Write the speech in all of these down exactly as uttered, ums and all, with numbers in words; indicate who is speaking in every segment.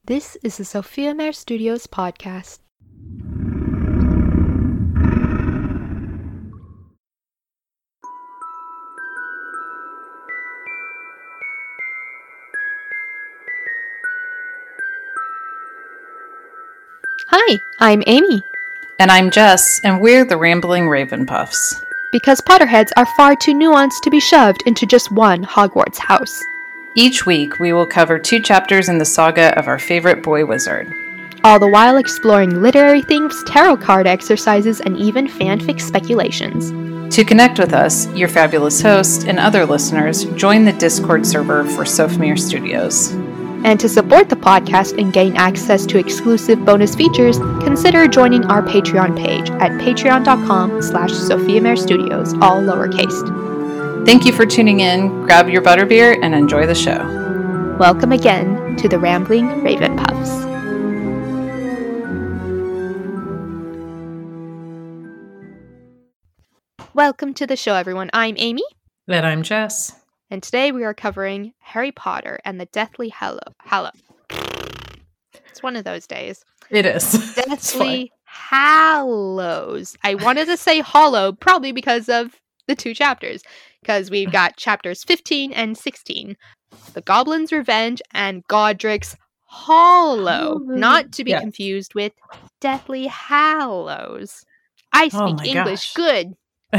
Speaker 1: This is the Sophia Mare Studios podcast. Hi, I'm Amy.
Speaker 2: And I'm Jess, and we're the Rambling Ravenpuffs.
Speaker 1: Because Potterheads are far too nuanced to be shoved into just one Hogwarts house.
Speaker 2: Each week, we will cover two chapters in the saga of our favorite boy wizard.
Speaker 1: All the while exploring literary themes, tarot card exercises, and even fanfic speculations.
Speaker 2: To connect with us, your fabulous host, and other listeners, join the Discord server for Sophia Studios.
Speaker 1: And to support the podcast and gain access to exclusive bonus features, consider joining our Patreon page at patreon.com slash Sophia Mare Studios, all lowercase.
Speaker 2: Thank you for tuning in. Grab your butterbeer and enjoy the show.
Speaker 1: Welcome again to the Rambling Ravenpuffs. Welcome to the show, everyone. I'm Amy.
Speaker 2: And I'm Jess.
Speaker 1: And today we are covering Harry Potter and the Deathly Hallow. Hallow. It's one of those days.
Speaker 2: It is.
Speaker 1: Deathly Hallows. I wanted to say hollow, probably because of the two chapters. Because we've got chapters fifteen and sixteen. The Goblin's Revenge and Godric's Hollow. Not to be
Speaker 2: yeah.
Speaker 1: confused with Deathly Hallows. I speak
Speaker 2: oh
Speaker 1: English
Speaker 2: gosh.
Speaker 1: good.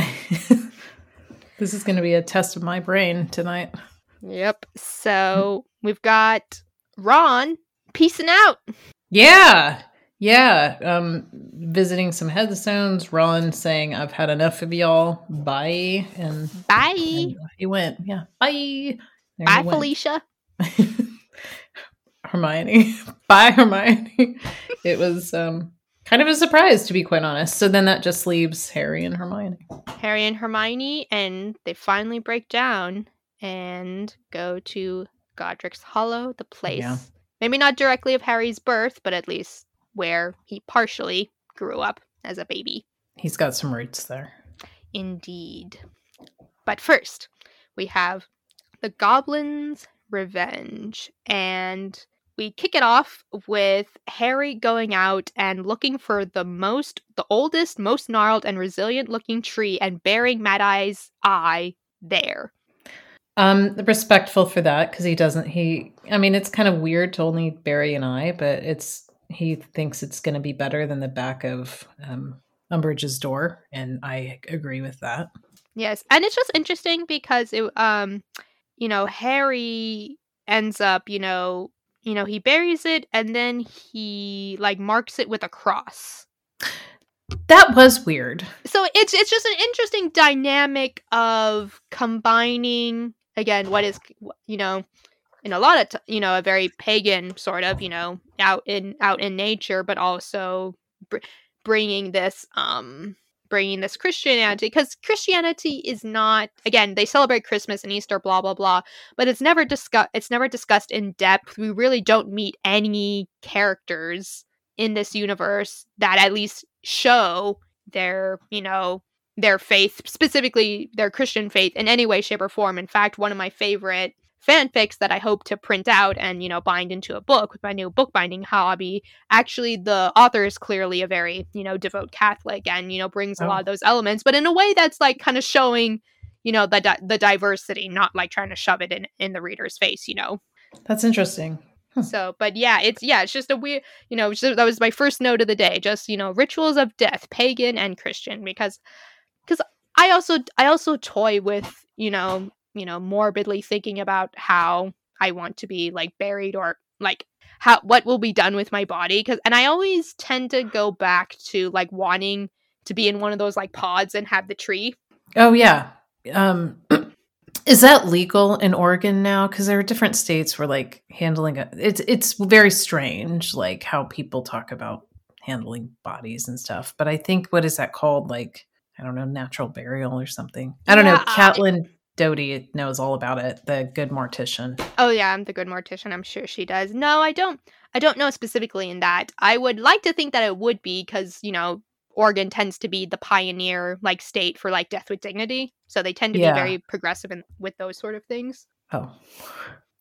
Speaker 2: This is going to be a test of my brain tonight.
Speaker 1: Yep. So we've got Ron peacing out.
Speaker 2: Yeah. Yeah. Um, visiting some headstones. Ron saying, I've had enough of y'all. Bye. And
Speaker 1: Bye.
Speaker 2: And he went. Yeah. Bye. There
Speaker 1: Bye, Felicia.
Speaker 2: Hermione. Bye, Hermione. It was um, kind of a surprise, to be quite honest. So then that just leaves Harry and Hermione.
Speaker 1: Harry and Hermione, and they finally break down and go to Godric's Hollow, the place.
Speaker 2: Yeah.
Speaker 1: Maybe not directly of Harry's birth, but at least where he partially grew up as a baby.
Speaker 2: He's got some roots there.
Speaker 1: Indeed. But first, we have the Goblin's Revenge, and we kick it off with Harry going out and looking for the most, the oldest, most gnarled and resilient looking tree and burying Mad Eye's eye there.
Speaker 2: Um, respectful for that, because he doesn't, he, I mean, it's kind of weird to only bury an eye, but it's, he thinks it's going to be better than the back of um, Umbridge's door, and I agree with that.
Speaker 1: Yes, and it's just interesting because, it, um, you know, Harry ends up, you know, you know, he buries it and then he like marks it with a cross.
Speaker 2: That was weird.
Speaker 1: So it's it's just an interesting dynamic of combining, again, what is, you know, in a lot of, t- you know, a very pagan sort of, you know, out in out in nature, but also br- bringing this, um, bringing this Christianity, because Christianity is not, again, they celebrate Christmas and Easter, blah blah blah, but it's never discussed. It's never discussed in depth. We really don't meet any characters in this universe that at least show their, you know, their faith, specifically their Christian faith, in any way, shape, or form. In fact, one of my favorite fanfics that I hope to print out and, you know, bind into a book with my new bookbinding hobby, actually the author is clearly a very, you know, devout Catholic and, you know, brings a
Speaker 2: Oh.
Speaker 1: lot of those elements, but in a way that's like kind of showing, you know, the di- the diversity, not like trying to shove it in in the reader's face, you know.
Speaker 2: That's interesting. Huh.
Speaker 1: So, but yeah, it's, yeah, it's just a weird, you know, so that was my first note of the day, just, you know, rituals of death, pagan and Christian, because, because I also, I also toy with, you know, you know, morbidly thinking about how I want to be like buried, or like how, what will be done with my body. Cause, and I always tend to go back to like wanting to be in one of those like pods and have the tree.
Speaker 2: Oh yeah. Um, is that legal in Oregon now? Because there are different states where like handling it, it's it's very strange, like how people talk about handling bodies and stuff. But I think, what is that called? Like, I don't know, natural burial or something. I don't
Speaker 1: Yeah,
Speaker 2: know. Catelyn Doty knows all about it. The good mortician.
Speaker 1: Oh yeah, I'm the good mortician. I'm sure she does. No, I don't. I don't know specifically in that. I would like to think that it would be, because, you know, Oregon tends to be the pioneer like state for like death with dignity, so they tend to
Speaker 2: Yeah.
Speaker 1: be very progressive in, with those sort of things.
Speaker 2: Oh,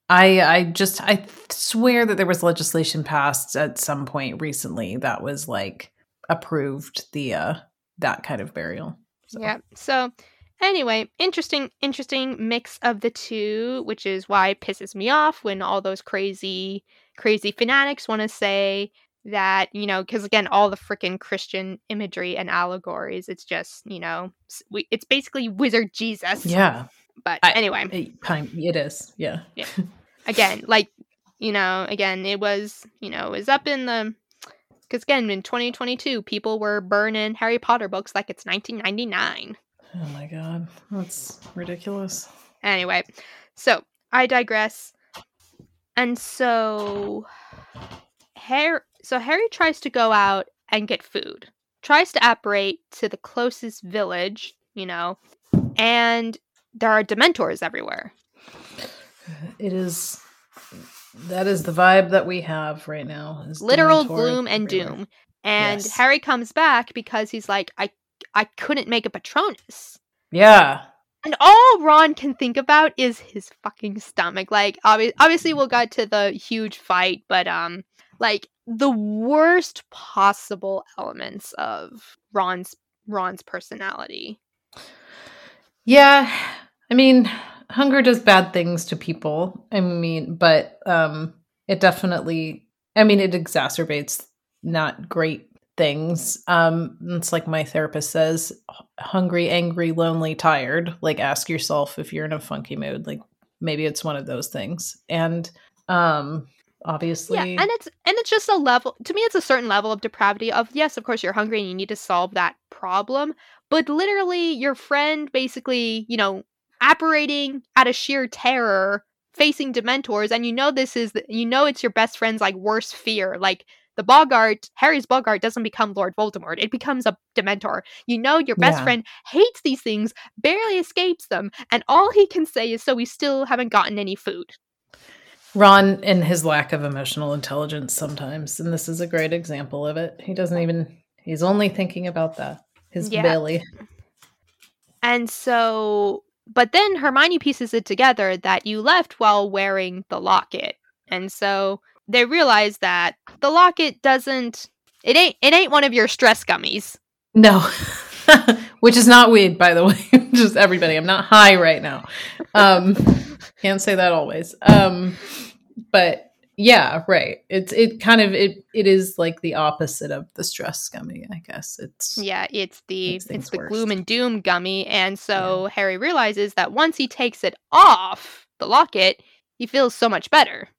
Speaker 2: I I just I swear that there was legislation passed at some point recently that was like approved the uh that kind of burial. So.
Speaker 1: Yeah. So anyway, interesting interesting mix of the two, which is why it pisses me off when all those crazy crazy fanatics want to say that, you know, because again, all the freaking Christian imagery and allegories, it's just, you know, s- we, it's basically wizard Jesus.
Speaker 2: Yeah.
Speaker 1: But
Speaker 2: I,
Speaker 1: anyway,
Speaker 2: it, kind it is. Yeah.
Speaker 1: yeah. Again, like, you know, again, it was, you know, it was up in the, because again, in twenty twenty-two, people were burning Harry Potter books like it's nineteen ninety-nine.
Speaker 2: Oh my god, that's ridiculous.
Speaker 1: Anyway, so I digress. And so Harry, so Harry tries to go out and get food. Tries to apparate to the closest village, you know, and there are Dementors everywhere.
Speaker 2: It is. That is the vibe that we have right now. Is
Speaker 1: Literal
Speaker 2: Dementors
Speaker 1: gloom and
Speaker 2: everywhere.
Speaker 1: doom. And
Speaker 2: Yes.
Speaker 1: Harry comes back because he's like, I, I couldn't make a Patronus.
Speaker 2: Yeah.
Speaker 1: And all Ron can think about is his fucking stomach. Like, obvi- obviously, we'll get to the huge fight, but um, like the worst possible elements of Ron's Ron's personality.
Speaker 2: Yeah. I mean, hunger does bad things to people. I mean, but um, it definitely. I mean, it exacerbates not great things. Um, it's like my therapist says, hungry, angry, lonely, tired. Like, ask yourself if you're in a funky mood. Like, maybe it's one of those things. And um, obviously,
Speaker 1: Yeah, and it's and it's just a level. To me, it's a certain level of depravity. Of yes, of course, you're hungry and you need to solve that problem. But literally, your friend basically, you know, apparating out of sheer terror, facing Dementors, and you know this is you know it's your best friend's like worst fear, like. The Boggart, Harry's Boggart doesn't become Lord Voldemort. It becomes a Dementor. You know your best
Speaker 2: Yeah.
Speaker 1: friend hates these things, barely escapes them, and all he can say is, so we still haven't gotten any food.
Speaker 2: Ron and his lack of emotional intelligence sometimes, and this is a great example of it. He doesn't even, he's only thinking about that. His
Speaker 1: Yeah.
Speaker 2: belly.
Speaker 1: And so, but then Hermione pieces it together that you left while wearing the locket. And so they realize that the locket doesn't, it ain't, it ain't one of your stress gummies.
Speaker 2: No, which is not weed, by the way. Just everybody, I'm not high right now. Um, can't say that always. Um, but yeah, right. It's it kind of it it is like the opposite of the stress gummy, I guess. It's
Speaker 1: yeah, it's the
Speaker 2: makes things
Speaker 1: it's the
Speaker 2: worse.
Speaker 1: gloom and doom gummy, and so Harry realizes that once he takes it off the locket, he feels so much better.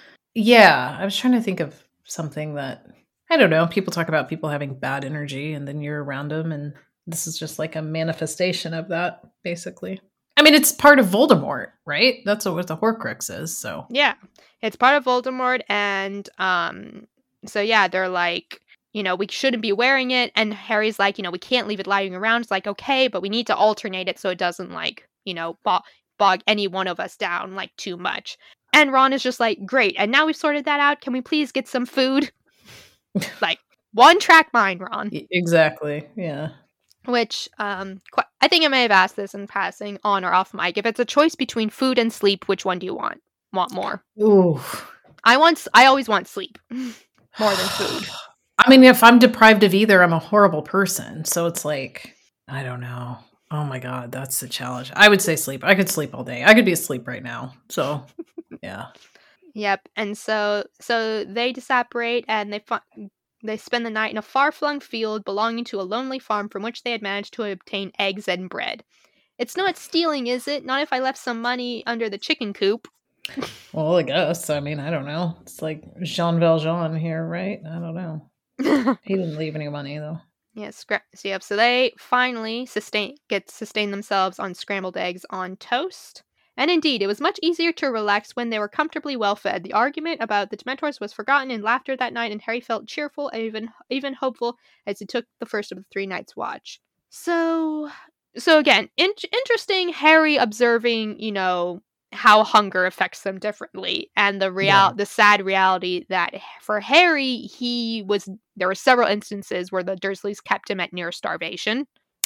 Speaker 2: Yeah, I was trying to think of something that I don't know. People talk about people having bad energy, and then you're around them, and this is just like a manifestation of that, basically. I mean, it's part of Voldemort, right? That's what the Horcrux is. So
Speaker 1: Yeah, it's part of Voldemort, and um, so yeah, they're like, you know, we shouldn't be wearing it, and Harry's like, you know, we can't leave it lying around. It's like, okay, but we need to alternate it so it doesn't like, you know, bog, bog any one of us down like too much. And Ron is just like, great, and now we've sorted that out. Can we please get some food? Like one track mind, Ron.
Speaker 2: Exactly. Yeah.
Speaker 1: Which um, qu- I think I may have asked this in passing, on or off mic. If it's a choice between food and sleep, which one do you want? Want more?
Speaker 2: Ooh.
Speaker 1: I want. I always want sleep more than food.
Speaker 2: I mean, if I'm deprived of either, I'm a horrible person. So it's like, I don't know. Oh my God, that's the challenge. I would say sleep. I could sleep all day. I could be asleep right now. So, yeah.
Speaker 1: Yep. And so, so they disapparate and they fu- they spend the night in a far-flung field belonging to a lonely farm from which they had managed to obtain eggs and bread. It's not stealing, is it? Not if I left some money under the chicken coop.
Speaker 2: Well, I guess. I mean, I don't know. It's like Jean Valjean here, right? I don't know. He didn't leave any money though.
Speaker 1: Yeah, scra- so, yep. So they finally sustain get sustain themselves on scrambled eggs on toast. And indeed, it was much easier to relax when they were comfortably well fed. The argument about the Dementors was forgotten in laughter that night, and Harry felt cheerful and even even hopeful as he took the first of the three nights' watch. So, so again, in- interesting. Harry observing, you know, how hunger affects them differently, and the real
Speaker 2: Yeah.
Speaker 1: the sad reality that for Harry, he was there were several instances where the Dursleys kept him at near starvation.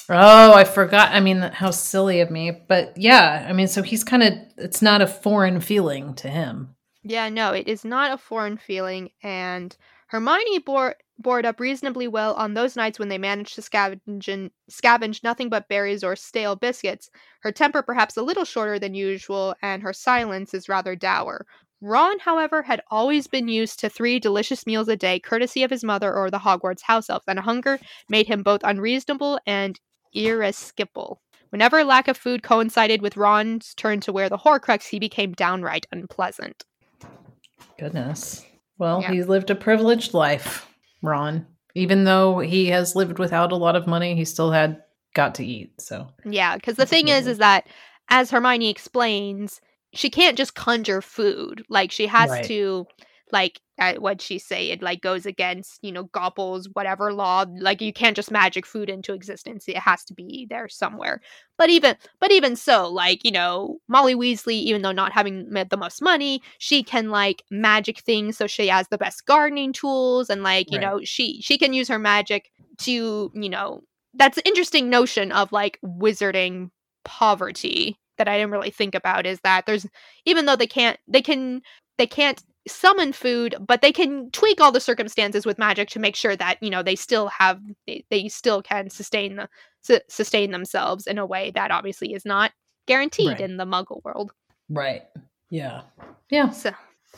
Speaker 2: Oh, I forgot. I mean, how silly of me. But yeah, I mean, so he's kind of, it's not a foreign feeling to him.
Speaker 1: Yeah, no, it is not a foreign feeling, and Hermione bore bored up reasonably well on those nights when they managed to scavenge and, scavenge nothing but berries or stale biscuits. Her temper perhaps a little shorter than usual, and her silence is rather dour. Ron, however, had always been used to three delicious meals a day, courtesy of his mother or the Hogwarts house elf, and hunger made him both unreasonable and irascible. Whenever lack of food coincided with Ron's turn to wear the Horcrux, he became downright unpleasant.
Speaker 2: Goodness. Well,
Speaker 1: Yeah.
Speaker 2: he's lived a privileged life, Ron. Even though he has lived without a lot of money, he still had got to eat. So
Speaker 1: Yeah, because the thing is, is that as Hermione explains, she can't just conjure food. Like she has
Speaker 2: Right.
Speaker 1: to, like, uh, what'd she say? It like goes against, you know, Goppel's whatever law. Like you can't just magic food into existence. It has to be there somewhere. But even, but even so, like you know, Molly Weasley, even though not having met the most money, she can like magic things. So she has the best gardening tools, and like you
Speaker 2: Right.
Speaker 1: know, she she can use her magic to, you know, that's an interesting notion of like wizarding poverty that I didn't really think about, is that there's, even though they can't they can they can't summon food, but they can tweak all the circumstances with magic to make sure that, you know, they still have they, they still can sustain the su- sustain themselves in a way that obviously is not guaranteed
Speaker 2: Right.
Speaker 1: in the muggle world.
Speaker 2: Right. Yeah. Yeah.
Speaker 1: So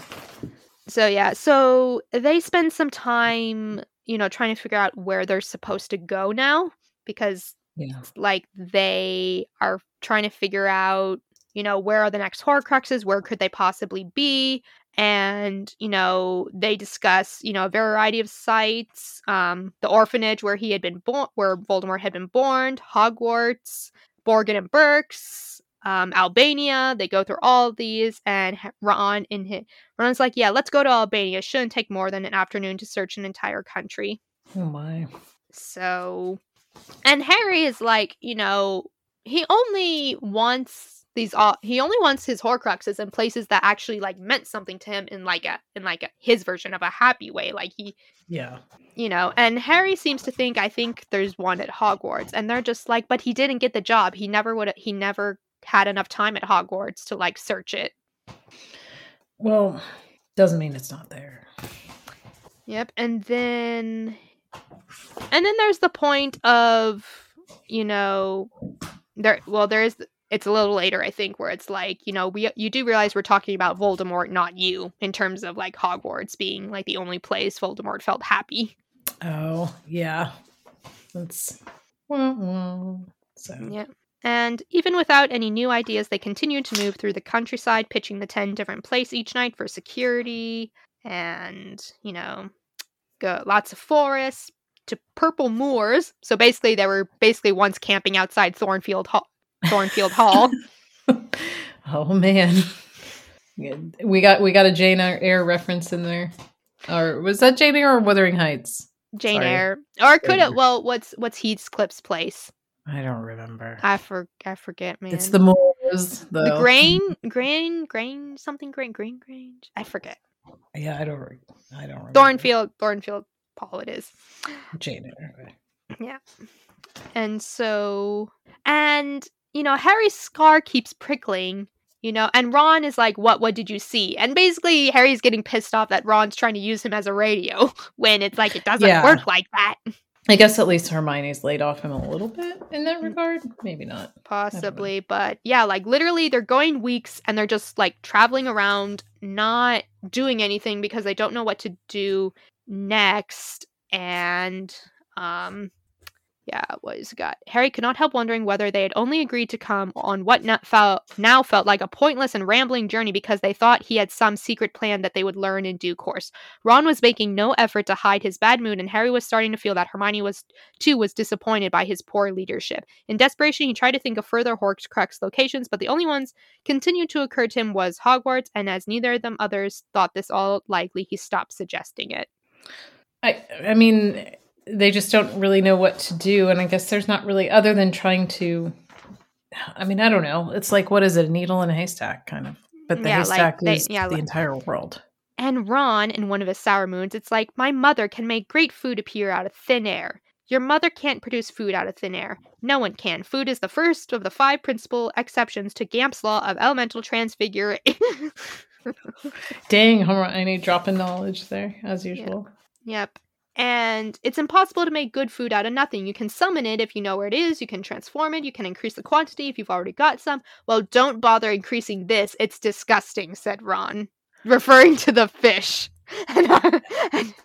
Speaker 1: so yeah, so they spend some time, you know, trying to figure out where they're supposed to go now, because
Speaker 2: Yeah.
Speaker 1: like they are trying to figure out, you know, where are the next Horcruxes, where could they possibly be, and you know they discuss, you know, a variety of sites, um the orphanage where he had been born, where Voldemort had been born, Hogwarts, Borgin and Burkes, um Albania. They go through all of these, and Ron in his Ron's like, yeah, let's go to Albania. It shouldn't take more than an afternoon to search an entire country.
Speaker 2: Oh my.
Speaker 1: So, and Harry is like, you know, he only wants these uh, he only wants his Horcruxes in places that actually like meant something to him in like a in like a, his version of a happy way. Like he,
Speaker 2: Yeah.
Speaker 1: you know, and Harry seems to think, I think there's one at Hogwarts, and they're just like, but he didn't get the job. He never would he never had enough time at Hogwarts to like search it.
Speaker 2: Well, doesn't mean it's not there.
Speaker 1: Yep. And then and then there's the point of, you know, there well there is it's a little later, I think, where it's like, you know, we you do realize we're talking about Voldemort, not you, in terms of like Hogwarts being like the only place Voldemort felt happy.
Speaker 2: Oh, yeah. That's wah, wah. So
Speaker 1: Yeah. And even without any new ideas, they continued to move through the countryside, pitching the ten different places each night for security, and, you know, go lots of forests to purple moors. So basically, they were basically once camping outside Thornfield Hall. Thornfield Hall.
Speaker 2: Oh man, we got we got a Jane Eyre reference in there, or was that Jane Eyre or Wuthering Heights?
Speaker 1: Jane
Speaker 2: Sorry.
Speaker 1: Eyre, or could it? Well, what's what's Heathcliff's place?
Speaker 2: I don't remember.
Speaker 1: I for I forget, man.
Speaker 2: It's the moors, though.
Speaker 1: The grain, grain, grain, something grain, green grange. I forget.
Speaker 2: Yeah, I don't. I don't remember.
Speaker 1: Thornfield, Thornfield Hall. It is.
Speaker 2: Jane Eyre.
Speaker 1: Yeah. And so, and you know, Harry's scar keeps prickling. You know, and Ron is like, "What? What did you see?" And basically, Harry's getting pissed off that Ron's trying to use him as a radio when it's like it doesn't
Speaker 2: Yeah.
Speaker 1: work like that.
Speaker 2: I guess at least Hermione's laid off him a little bit in that regard. Maybe not.
Speaker 1: Possibly, but yeah, like literally they're going weeks and they're just like traveling around, not doing anything because they don't know what to do next. And um yeah, what is it got? Harry could not help wondering whether they had only agreed to come on what now felt, now felt like a pointless and rambling journey because they thought he had some secret plan that they would learn in due course. Ron was making no effort to hide his bad mood, and Harry was starting to feel that Hermione was too was disappointed by his poor leadership. In desperation, he tried to think of further Horcrux locations, but the only ones continued to occur to him was Hogwarts, and as neither of them others thought this all likely, he stopped suggesting it.
Speaker 2: I I mean, they just don't really know what to do, and I guess there's not really, other than trying to, I mean, I don't know. It's like, what is it, a needle in a haystack, kind of. But the
Speaker 1: Yeah,
Speaker 2: haystack
Speaker 1: like they-
Speaker 2: is
Speaker 1: yeah,
Speaker 2: the
Speaker 1: like-
Speaker 2: entire world.
Speaker 1: And Ron, in one of his sour moods, it's like, my mother can make great food appear out of thin air. Your mother can't produce food out of thin air. No one can. Food is the first of the five principal exceptions to Gamp's law of elemental transfiguration.
Speaker 2: Dang, Hermione dropping knowledge there, as usual.
Speaker 1: Yep. And it's impossible to make good food out of nothing. You can summon it if you know where it is. You can transform it. You can increase the quantity if you've already got some. Well, don't bother increasing this. It's disgusting, said Ron, referring to the fish. And, and,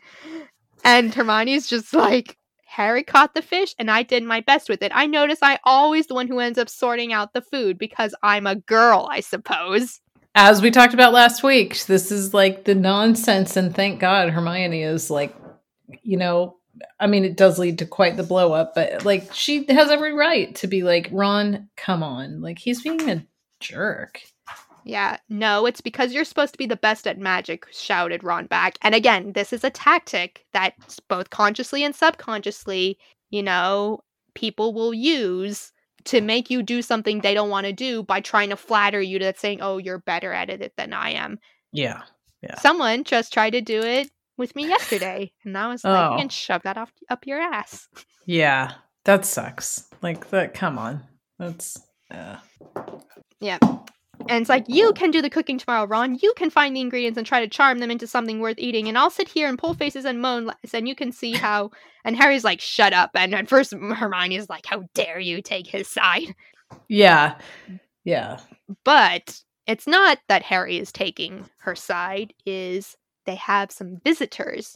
Speaker 1: and Hermione's just like, Harry caught the fish and I did my best with it. I notice I always the one who ends up sorting out the food because I'm a girl, I suppose.
Speaker 2: As we talked about last week, this is like the nonsense, and thank God Hermione is like, you know, I mean, it does lead to quite the blow up, but like she has every right to be like, Ron, come on. Like he's being a jerk.
Speaker 1: Yeah, no, it's because you're supposed to be the best at magic, shouted Ron back. And again, this is a tactic that both consciously and subconsciously, you know, people will use to make you do something they don't want to do by trying to flatter you to saying, oh, you're better at it than I am.
Speaker 2: Yeah. Yeah.
Speaker 1: Someone just tried to do it with me yesterday, and I was like,
Speaker 2: oh.
Speaker 1: you can shove that off up your ass.
Speaker 2: Yeah, that sucks. Like, that, come on. That's, uh...
Speaker 1: yeah. And it's like, you can do the cooking tomorrow, Ron. You can find the ingredients and try to charm them into something worth eating, and I'll sit here and pull faces and moan, and you can see how... And Harry's like, shut up. And at first, Hermione's like, how dare you take his side?
Speaker 2: Yeah. Yeah.
Speaker 1: But it's not that Harry is taking her side, is... they have some visitors.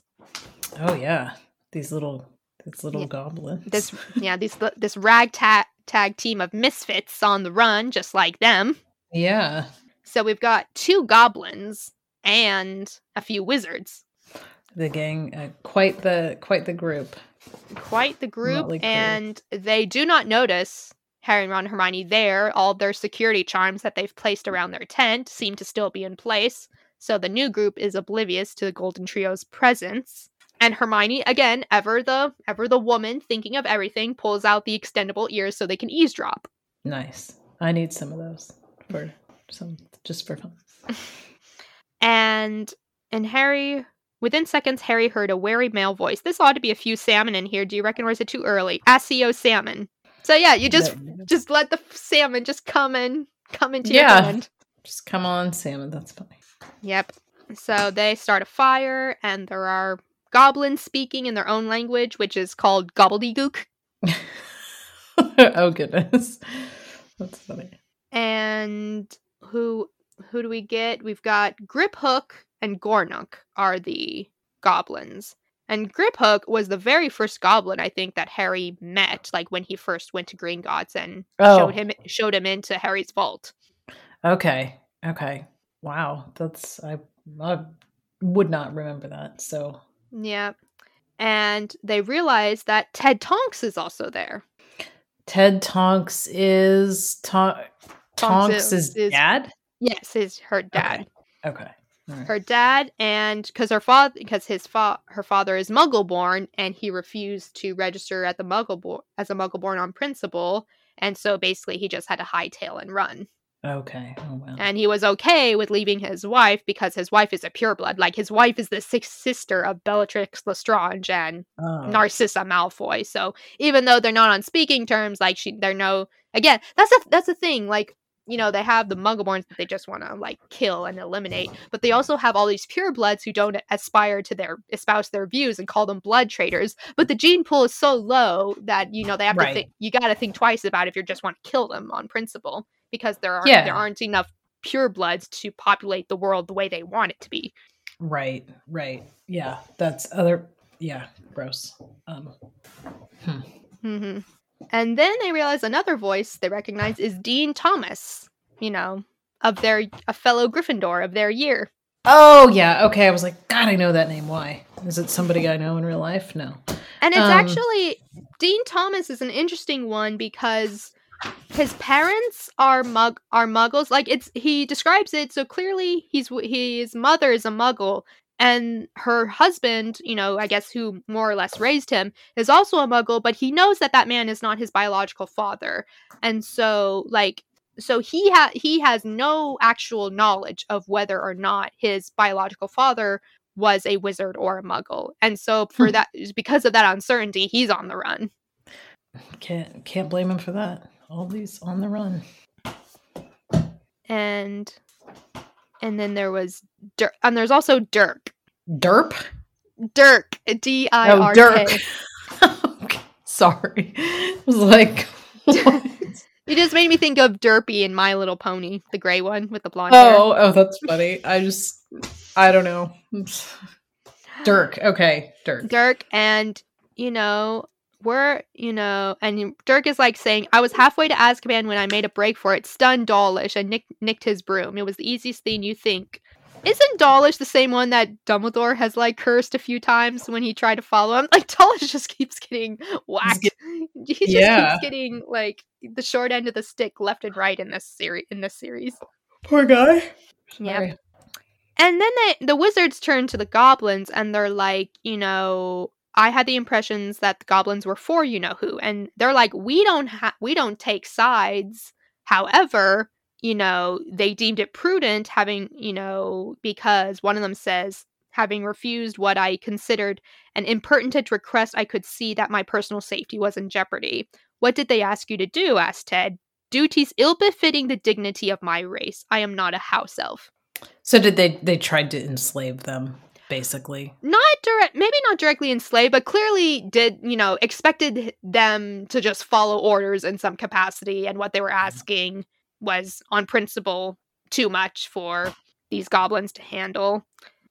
Speaker 2: Oh yeah, these little, these little
Speaker 1: yeah.
Speaker 2: goblins.
Speaker 1: This, yeah, these this ragtag tag team of misfits on the run, just like them.
Speaker 2: Yeah.
Speaker 1: So we've got two goblins and a few wizards.
Speaker 2: The gang, uh, quite the quite the group.
Speaker 1: Quite the group, and they do not notice Harry, Ron, and Hermione there. All their security charms that they've placed around their tent seem to still be in place. So the new group is oblivious to the Golden Trio's presence. And Hermione, again, ever the ever the woman thinking of everything, pulls out the extendable ears so they can eavesdrop.
Speaker 2: Nice. I need some of those for some just for fun.
Speaker 1: And and Harry, within seconds, Harry heard a wary male voice. This ought to be a few salmon in here. Do you reckon, or is it too early? S E O salmon. So yeah, you just no. just let the salmon just come in, come into
Speaker 2: yeah.
Speaker 1: your hand.
Speaker 2: Just come on, salmon. That's funny.
Speaker 1: Yep. So they start a fire, and there are goblins speaking in their own language, which is called gobbledygook.
Speaker 2: Oh, goodness. That's funny.
Speaker 1: And who who do we get? We've got Griphook and Gornuk are the goblins. And Griphook was the very first goblin, I think, that Harry met, like when he first went to Gringotts and oh. showed him showed him into Harry's vault.
Speaker 2: Okay. Okay. Wow, that's I, I would not remember that. So
Speaker 1: yeah, and they realize that Ted Tonks is also there.
Speaker 2: Ted Tonks is Tonks, Tonks is, is dad.
Speaker 1: Yes, is her dad.
Speaker 2: Okay, okay. Right.
Speaker 1: Her dad, and because her father, because his fa- her father is Muggle-born, and he refused to register at the Muggle as a Muggle-born on principle, and so basically he just had to hightail and run.
Speaker 2: Okay. Oh, wow.
Speaker 1: And he was okay with leaving his wife because his wife is a pureblood. Like, his wife is the sixth sister of Bellatrix Lestrange and oh. Narcissa Malfoy. So even though they're not on speaking terms, like, she, they're no... Again, that's a, that's the thing. Like, you know, they have the Muggleborns that they just want to, like, kill and eliminate. But they also have all these purebloods who don't aspire to their... espouse their views and call them blood traitors. But the gene pool is so low that, you know, they have right. to think... You gotta think twice about if you just want to kill them on principle. Because there aren't yeah. there aren't enough purebloods to populate the world the way they want it to be.
Speaker 2: Right, right. Yeah, that's other... Yeah, gross. Um,
Speaker 1: hmm. Mm-hmm. And then they realize another voice they recognize is Dean Thomas, you know, of their... a fellow Gryffindor of their year.
Speaker 2: Oh, yeah, okay. I was like, God, I know that name. Why? Is it somebody I know in real life? No.
Speaker 1: And it's
Speaker 2: um,
Speaker 1: actually... Dean Thomas is an interesting one because... his parents are mug are muggles. Like, it's he describes it so clearly. He's his mother is a muggle, and her husband, you know, I guess who more or less raised him, is also a muggle. But he knows that that man is not his biological father, and so like so he ha- he has no actual knowledge of whether or not his biological father was a wizard or a muggle. And so for that, because of that uncertainty, he's on the run.
Speaker 2: Can't can't blame him for that. Always on the run.
Speaker 1: And and then there was Dirk, and there's also Dirk.
Speaker 2: Derp?
Speaker 1: Dirk. D I R K.
Speaker 2: Oh, Dirk. Okay. Sorry. I was like, what?
Speaker 1: You just made me think of Derpy in My Little Pony, the gray one with the blonde
Speaker 2: oh,
Speaker 1: hair.
Speaker 2: Oh, that's funny. I just, I don't know. Dirk. Okay. Dirk.
Speaker 1: Dirk, and, you know, we're, you know, and Dirk is like saying, I was halfway to Azkaban when I made a break for it, stunned Dawlish, and nick- nicked his broom. It was the easiest thing you think. Isn't Dawlish the same one that Dumbledore has, like, cursed a few times when he tried to follow him? Like, Dawlish just keeps getting whacked. He just
Speaker 2: yeah.
Speaker 1: keeps getting, like, the short end of the stick left and right in this series. In this series.
Speaker 2: Poor guy.
Speaker 1: Yeah. And then they, the wizards turn to the goblins, and they're like, you know, I had the impressions that the goblins were for you-know-who. And they're like, we don't ha- we don't take sides. However, you know, they deemed it prudent having, you know, because one of them says, having refused what I considered an impertinent request, I could see that my personal safety was in jeopardy. What did they ask you to do? Asked Ted. Duties ill-befitting the dignity of my race. I am not a house elf.
Speaker 2: So did they, they tried to enslave them, basically?
Speaker 1: Not direct, maybe not directly enslaved, but clearly did, you know, expected them to just follow orders in some capacity, and what they were asking was on principle too much for these goblins to handle.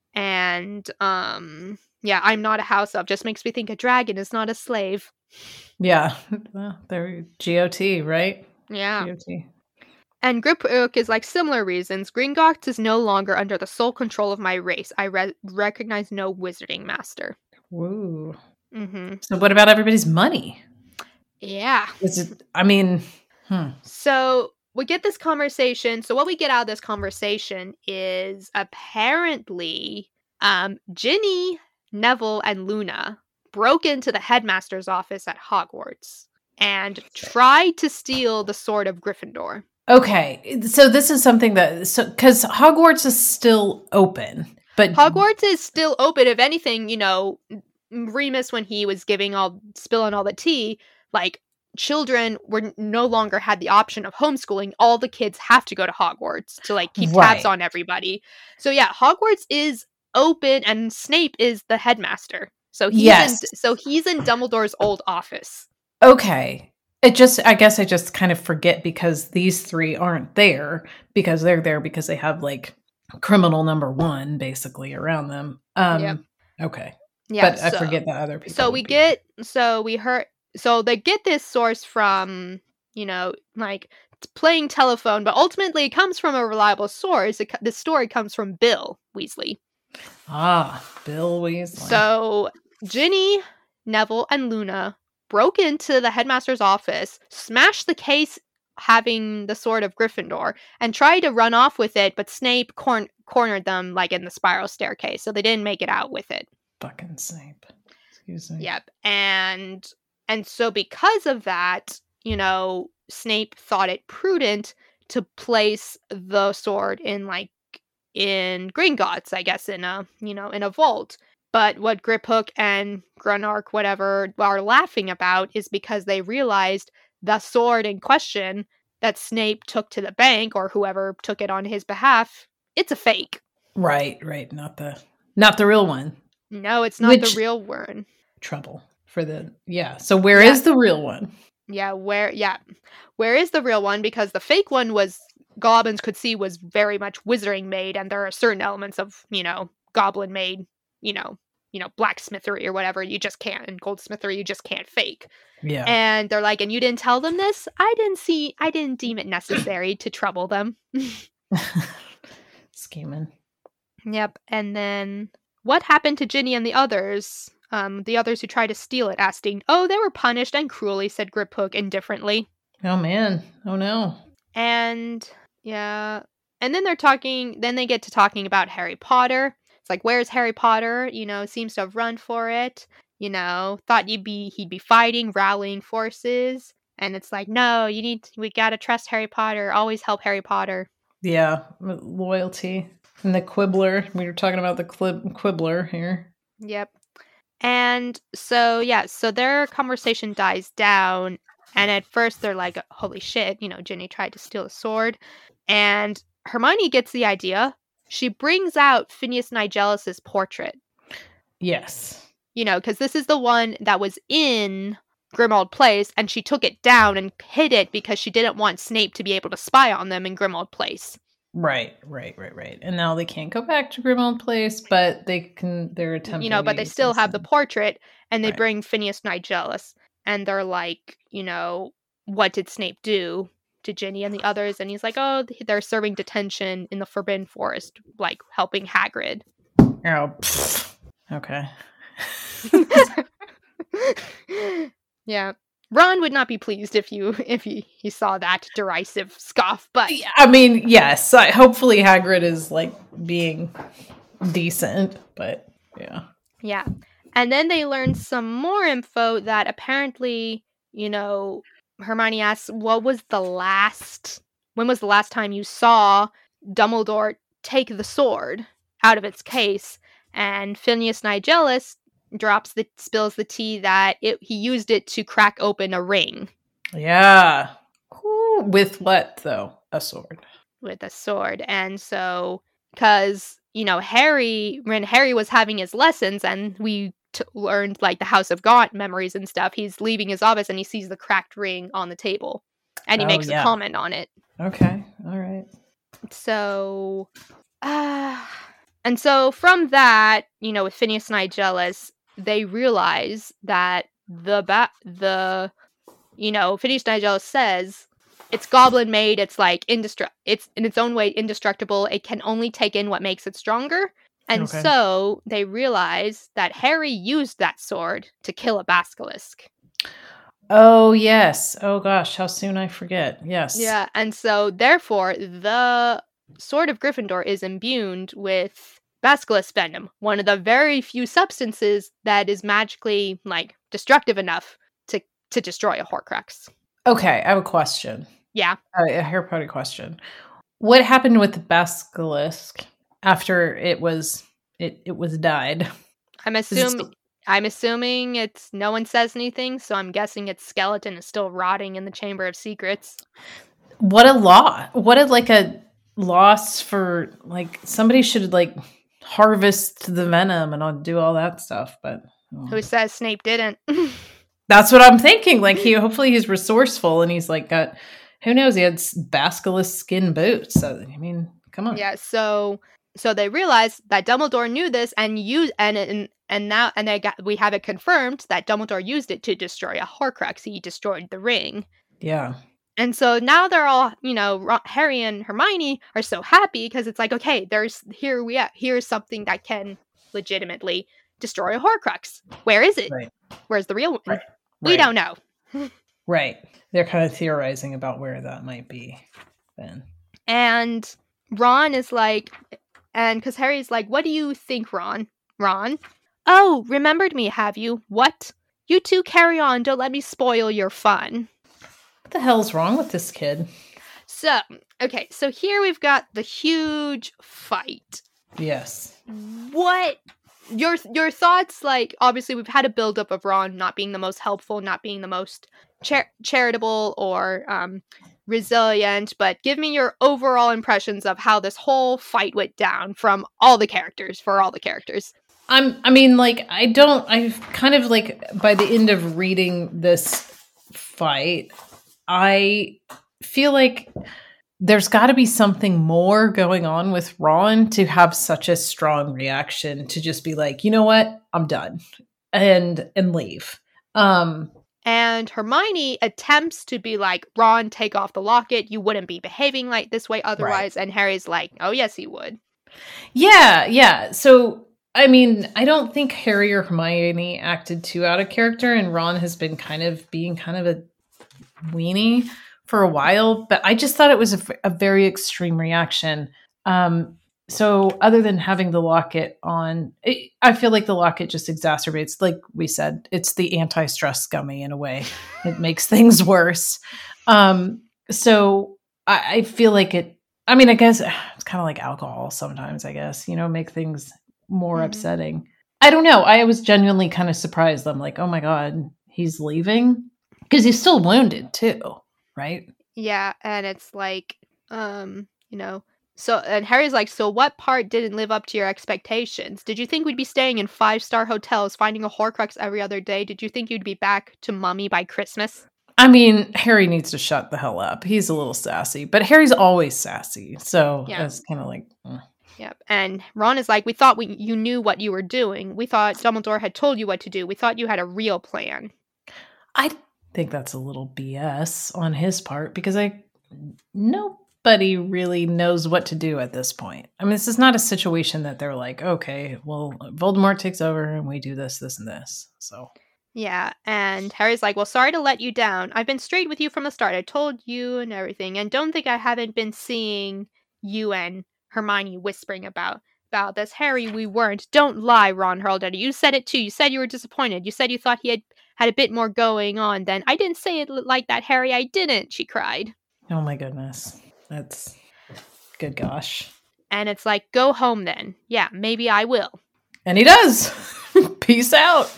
Speaker 1: And um yeah, I'm not a house elf just makes me think a dragon is not a slave.
Speaker 2: Yeah. Well, they're G O T, right?
Speaker 1: Yeah.
Speaker 2: G O T.
Speaker 1: And Griphook is like similar reasons. Gringotts is no longer under the sole control of my race. I re- recognize no wizarding master.
Speaker 2: Woo.
Speaker 1: Mm-hmm.
Speaker 2: So what about everybody's money?
Speaker 1: Yeah.
Speaker 2: Is it, I mean, hmm.
Speaker 1: So we get this conversation. So what we get out of this conversation is apparently um, Ginny, Neville, and Luna broke into the headmaster's office at Hogwarts and tried to steal the sword of Gryffindor.
Speaker 2: Okay, so this is something that, so because Hogwarts is still open, but
Speaker 1: Hogwarts is still open. If anything, you know, Remus, when he was giving all, spilling all the tea, like, children were no longer had the option of homeschooling. All the kids have to go to Hogwarts to, like, keep
Speaker 2: Right.
Speaker 1: tabs on everybody. So yeah, Hogwarts is open, and Snape is the headmaster. So he's
Speaker 2: Yes.
Speaker 1: in, so he's in Dumbledore's old office.
Speaker 2: Okay. It just, I guess I just kind of forget because these three aren't there because they're there because they have like criminal number one basically around them. Um,
Speaker 1: Yep.
Speaker 2: Okay.
Speaker 1: Yeah,
Speaker 2: But I
Speaker 1: so-
Speaker 2: forget that other people.
Speaker 1: So
Speaker 2: would
Speaker 1: we
Speaker 2: be-
Speaker 1: get, so we heard, so they get this source from, you know, like t- playing telephone, but ultimately it comes from a reliable source. It, co- the story comes from Bill Weasley.
Speaker 2: Ah, Bill Weasley.
Speaker 1: So Ginny, Neville, and Luna broke into the headmaster's office, smashed the case having the sword of Gryffindor, and tried to run off with it, but Snape cor- cornered them like in the spiral staircase, so they didn't make it out with it.
Speaker 2: Fucking Snape. Excuse me.
Speaker 1: Yep. And and so because of that, you know, Snape thought it prudent to place the sword in like in Gringotts, I guess, in a, you know, in a vault. But what Griphook and Grunark, whatever, are laughing about is because they realized the sword in question that Snape took to the bank, or whoever took it on his behalf, it's a fake.
Speaker 2: Right, right. Not the, not the real one.
Speaker 1: No, it's not
Speaker 2: Which-
Speaker 1: the real one.
Speaker 2: Trouble for the, yeah. So where is
Speaker 1: Yeah.
Speaker 2: the real one?
Speaker 1: Yeah, where, yeah. Where is the real one? Because the fake one was, goblins could see was very much wizarding made, and there are certain elements of, you know, goblin made, you know, you know, blacksmithery or whatever, you just can't, and goldsmithery, you just can't fake.
Speaker 2: Yeah.
Speaker 1: And they're like, and you didn't tell them this? I didn't see, I didn't deem it necessary to trouble them.
Speaker 2: Scheming.
Speaker 1: Yep. And then what happened to Ginny and the others? Um, the others who tried to steal it, asked Dean. Oh, they were punished and cruelly, said Griphook indifferently.
Speaker 2: Oh man. Oh no.
Speaker 1: And yeah. And then they're talking, then they get to talking about Harry Potter. It's like, where's Harry Potter? You know, seems to have run for it. You know, thought you'd be, he'd be fighting, rallying forces. And it's like, no, you need, we gotta trust Harry Potter. Always help Harry Potter.
Speaker 2: Yeah, loyalty. And the Quibbler. We were talking about the Quib- Quibbler here.
Speaker 1: Yep. And so, yeah, so their conversation dies down. And at first they're like, holy shit, you know, Ginny tried to steal a sword. And Hermione gets the idea. She brings out Phineas Nigelus's portrait.
Speaker 2: Yes.
Speaker 1: You know, because this is the one that was in Grimmauld Place, and she took it down and hid it because she didn't want Snape to be able to spy on them in Grimmauld Place.
Speaker 2: Right, right, right, right. And now they can't go back to Grimmauld Place, but they can, they're attempting
Speaker 1: You know, but
Speaker 2: to
Speaker 1: they
Speaker 2: use
Speaker 1: still
Speaker 2: this
Speaker 1: have the
Speaker 2: one.
Speaker 1: portrait, and they
Speaker 2: Right.
Speaker 1: bring Phineas Nigelus, and they're like, you know, what did Snape do to Ginny and the others? And he's like, oh, they're serving detention in the Forbidden Forest, like helping Hagrid.
Speaker 2: Oh, pfft. Okay.
Speaker 1: Yeah. Ron would not be pleased if you if he, he saw that derisive scoff, but
Speaker 2: I mean, yes. I, hopefully Hagrid is like being decent, but yeah.
Speaker 1: yeah. And then they learned some more info that apparently, you know, Hermione asks, what was the last when was the last time you saw Dumbledore take the sword out of its case? And Phineas Nigelus drops the spills the tea that it, he used it to crack open a ring.
Speaker 2: Yeah. Ooh, with what though? A sword.
Speaker 1: With a sword. And so, because, you know, Harry, when Harry was having his lessons and we t- learned like the House of Gaunt memories and stuff, he's leaving his office and he sees the cracked ring on the table and he
Speaker 2: Oh,
Speaker 1: makes
Speaker 2: yeah.
Speaker 1: a comment on it.
Speaker 2: Okay. All right.
Speaker 1: So, uh, and so from that, you know, with Phineas Nigelus, they realize that the ba- the you know, Phineas Nigelus says it's goblin made, it's like indestru- it's in its own way indestructible, it can only take in what makes it stronger. And
Speaker 2: Okay.
Speaker 1: so they realize that Harry used that sword to kill a basilisk.
Speaker 2: Oh, yes. Oh, gosh. How soon I forget. Yes.
Speaker 1: Yeah, and so therefore the Sword of Gryffindor is imbued with basilisk venom, one of the very few substances that is magically, like, destructive enough to, to destroy a Horcrux.
Speaker 2: Okay, I have a question.
Speaker 1: Yeah.
Speaker 2: Uh, a Harry Potter question. What happened with the basilisk after it was it, it was died?
Speaker 1: I'm
Speaker 2: Is it
Speaker 1: assuming
Speaker 2: still-
Speaker 1: I'm assuming it's no one says anything, so I'm guessing its skeleton is still rotting in the Chamber of Secrets.
Speaker 2: What a loss! What a like a loss for like somebody should like harvest the venom and I'll do all that stuff. But oh.
Speaker 1: Who says Snape didn't?
Speaker 2: That's what I'm thinking. Like he hopefully he's resourceful and he's like got who knows, he had s- basilisk skin boots. So I mean, come on.
Speaker 1: Yeah, so so they realized that Dumbledore knew this and used and and and now and they got we have it confirmed that Dumbledore used it to destroy a Horcrux. He destroyed the ring.
Speaker 2: Yeah.
Speaker 1: And so now they're all, you know, Ron, Harry and Hermione are so happy because it's like, okay, there's here we are. Here's something that can legitimately destroy a Horcrux. Where is it?
Speaker 2: Right.
Speaker 1: Where's the real one?
Speaker 2: Right.
Speaker 1: We
Speaker 2: Right.
Speaker 1: don't know.
Speaker 2: Right. They're kind of theorizing about where that might be then.
Speaker 1: And Ron is like, and because Harry's like, what do you think, Ron? Ron? Oh, remembered me, have you? What? You two carry on, don't let me spoil your fun.
Speaker 2: What the hell's wrong with this kid?
Speaker 1: So, okay, so here we've got the huge fight.
Speaker 2: Yes.
Speaker 1: What? Your your thoughts, like, obviously we've had a buildup of Ron not being the most helpful, not being the most char- charitable or um, resilient, but give me your overall impressions of how this whole fight went down from all the characters, for all the characters.
Speaker 2: I'm I mean like I don't I've kind of like by the end of reading this fight, I feel like there's got to be something more going on with Ron to have such a strong reaction to just be like, you know what, I'm done, and and leave. Um,
Speaker 1: And Hermione attempts to be like, Ron, take off the locket. You wouldn't be behaving like this way otherwise. Right. And Harry's like, oh, yes, he would.
Speaker 2: Yeah, yeah. So, I mean, I don't think Harry or Hermione acted too out of character, and Ron has been kind of being kind of a weenie for a while, but I just thought it was a, a very extreme reaction. Um, so other than having the locket on, it, I feel like the locket just exacerbates, like we said, it's the anti-stress gummy in a way. It makes things worse. Um, so I, I feel like it, I mean, I guess it's kind of like alcohol sometimes, I guess, you know, make things more
Speaker 1: Mhm.
Speaker 2: upsetting. I don't know. I was genuinely kind of surprised. I'm like, oh my God, he's leaving? Because he's still wounded too, right?
Speaker 1: Yeah, and it's like, um, you know, so, and Harry's like, so what part didn't live up to your expectations? Did you think we'd be staying in five-star hotels, finding a Horcrux every other day? Did you think you'd be back to Mummy by Christmas?
Speaker 2: I mean, Harry needs to shut the hell up. He's a little sassy, but Harry's always sassy. So
Speaker 1: Yeah.
Speaker 2: it's kind of like, eh.
Speaker 1: Yep. And Ron is like, we thought we you knew what you were doing. We thought Dumbledore had told you what to do. We thought you had a real plan.
Speaker 2: I think that's a little B S on his part because I nobody really knows what to do at this point. I mean, this is not a situation that they're like, okay, well, Voldemort takes over and we do this, this, and this. So
Speaker 1: Yeah, and Harry's like, well, sorry to let you down. I've been straight with you from the start. I told you and everything, and don't think I haven't been seeing you and Hermione whispering about about this. Harry, we weren't. Don't lie, Ron hurled at her. You said it too. You said you were disappointed. You said you thought he had had a bit more going on than I didn't say it li- like that, Harry. I didn't, she cried.
Speaker 2: oh my goodness, that's good. Gosh,
Speaker 1: And it's like, go home then. Yeah, maybe I will.
Speaker 2: and he does. Peace out.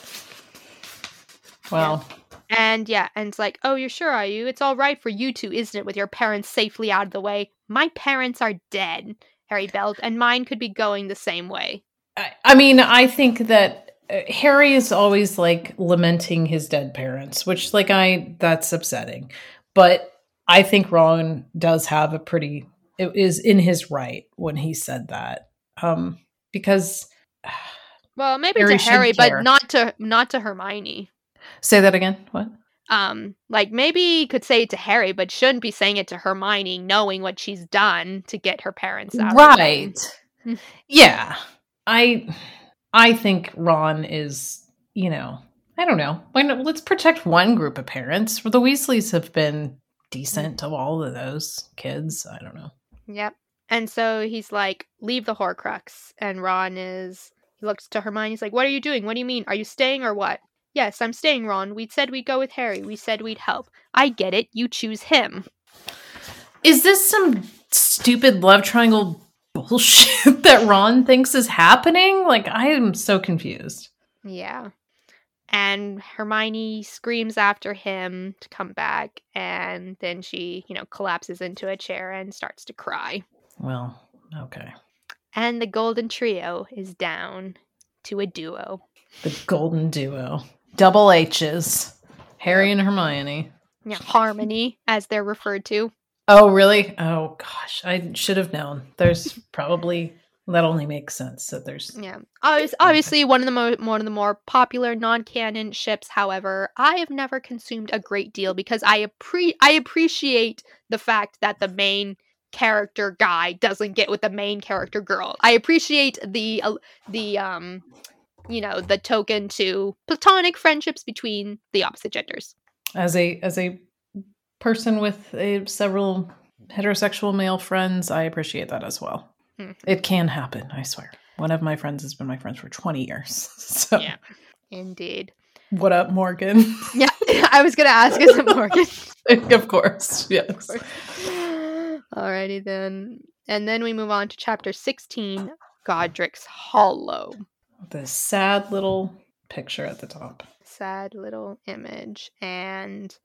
Speaker 2: Well.
Speaker 1: And yeah, and it's like, oh, you're sure, are you? It's all right for you two, isn't it, with your parents safely out of the way? My parents are dead, Harry bellowed, and mine could be going the same way.
Speaker 2: I, I mean, I think that uh, Harry is always like lamenting his dead parents, which, like, I that's upsetting. But I think Ron does have a pretty it is in his right when he said that, um, because
Speaker 1: Well, maybe
Speaker 2: Harry
Speaker 1: to
Speaker 2: should
Speaker 1: Harry, but
Speaker 2: care.
Speaker 1: not to not to Hermione.
Speaker 2: Say that again. What?
Speaker 1: Um, like maybe he could say it to Harry, but shouldn't be saying it to Hermione, knowing what she's done to get her parents out. Of the way.
Speaker 2: Right. Yeah. I I think Ron is, you know, I don't know. Why not, let's protect one group of parents. The Weasleys have been decent to all of those kids. I don't know.
Speaker 1: Yep. And so he's like, leave the Horcrux. And Ron is, he looks to Hermione. He's like, what are you doing? What do you mean? Are you staying or what? Yes, I'm staying, Ron. We said we'd go with Harry. We said we'd help. I get it. You choose him.
Speaker 2: Is this some stupid love triangle bullshit that Ron thinks is happening? Like, I am so confused.
Speaker 1: Yeah. And Hermione screams after him to come back, and then she, you know, collapses into a chair and starts to cry.
Speaker 2: Well, okay.
Speaker 1: And the golden trio is down to a duo.
Speaker 2: The golden duo. Double H's. Harry and Hermione.
Speaker 1: Yeah, Harmony, as they're referred to.
Speaker 2: Oh, really? Oh, gosh. I should have known. There's probably... That only makes sense that there's...
Speaker 1: Yeah. Obviously, obviously one of the mo- one of the more popular non-canon ships. However, I have never consumed a great deal because I appre- I appreciate the fact that the main character guy doesn't get with the main character girl. I appreciate the uh, the um you know, the token to platonic friendships between the opposite genders.
Speaker 2: As a as a person with a, several heterosexual male friends, I appreciate that as well. Mm-hmm. It can happen, I swear. One of my friends has been my friend for twenty years. So
Speaker 1: yeah, indeed.
Speaker 2: What up, Morgan?
Speaker 1: Yeah, I was going to ask, is it Morgan?
Speaker 2: Of course, yes. Of course.
Speaker 1: Alrighty then. And then we move on to chapter sixteen, Godric's Hollow.
Speaker 2: The sad little picture at the top.
Speaker 1: Sad little image. And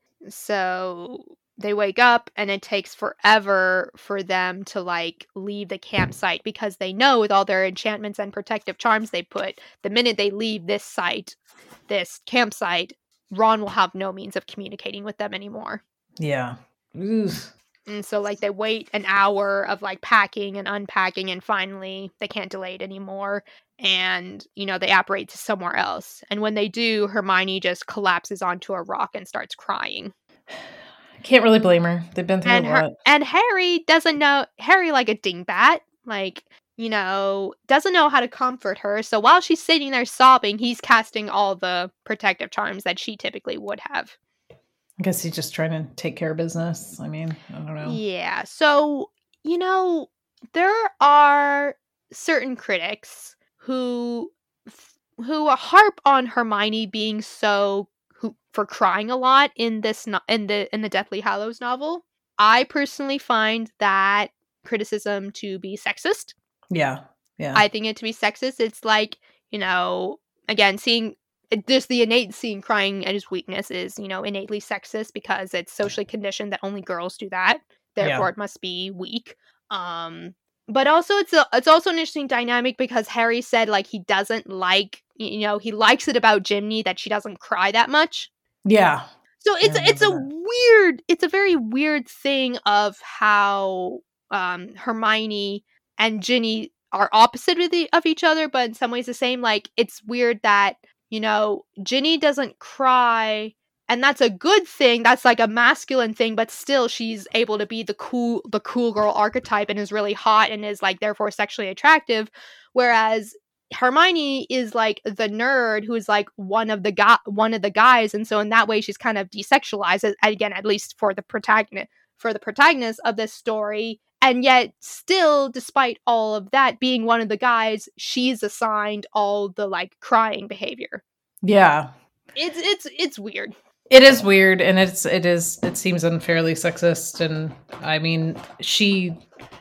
Speaker 1: so they wake up and it takes forever for them to like leave the campsite because they know with all their enchantments and protective charms they put, the minute they leave this site, this campsite, Ron will have no means of communicating with them anymore.
Speaker 2: Yeah. Oof.
Speaker 1: And so like they wait an hour of like packing and unpacking and finally they can't delay it anymore. And, you know, they apparate to somewhere else. And when they do, Hermione just collapses onto a rock and starts crying.
Speaker 2: Can't really blame her. They've been through
Speaker 1: and
Speaker 2: a
Speaker 1: her,
Speaker 2: lot.
Speaker 1: And Harry doesn't know, Harry like a dingbat, like, you know, doesn't know how to comfort her. So while she's sitting there sobbing, he's casting all the protective charms that she typically would have.
Speaker 2: I guess he's just trying to take care of business. I mean, I don't know.
Speaker 1: Yeah. So, you know, there are certain critics who who harp on Hermione being so who for crying a lot in this no- in the in the Deathly Hallows novel. I personally find that criticism to be sexist.
Speaker 2: Yeah. Yeah.
Speaker 1: I think it to be sexist. It's like, you know, again, seeing just the innate seeing crying as weakness is, you know, innately sexist because it's socially conditioned that only girls do that. Therefore,
Speaker 2: Yeah.
Speaker 1: it must be weak. Um, but also, it's a, it's also an interesting dynamic because Harry said like he doesn't like, you know, he likes it about Ginny that she doesn't cry that much.
Speaker 2: Yeah.
Speaker 1: So it's
Speaker 2: I
Speaker 1: it's a
Speaker 2: remember that.
Speaker 1: weird, it's a very weird thing of how um, Hermione and Ginny are opposite of, the, of each other, but in some ways the same. Like, it's weird that, you know, Ginny doesn't cry, and that's a good thing. That's like a masculine thing, but still she's able to be the cool the cool girl archetype and is really hot and is like therefore sexually attractive. Whereas Hermione is like the nerd who is like one of the guy one of the guys, and so in that way she's kind of desexualized, again, at least for the protagonist for the protagonist of this story. And yet still, despite all of that, being one of the guys, she's assigned all the like crying behavior.
Speaker 2: Yeah.
Speaker 1: It's it's it's weird.
Speaker 2: It is weird, and it's it is it seems unfairly sexist. And I mean, she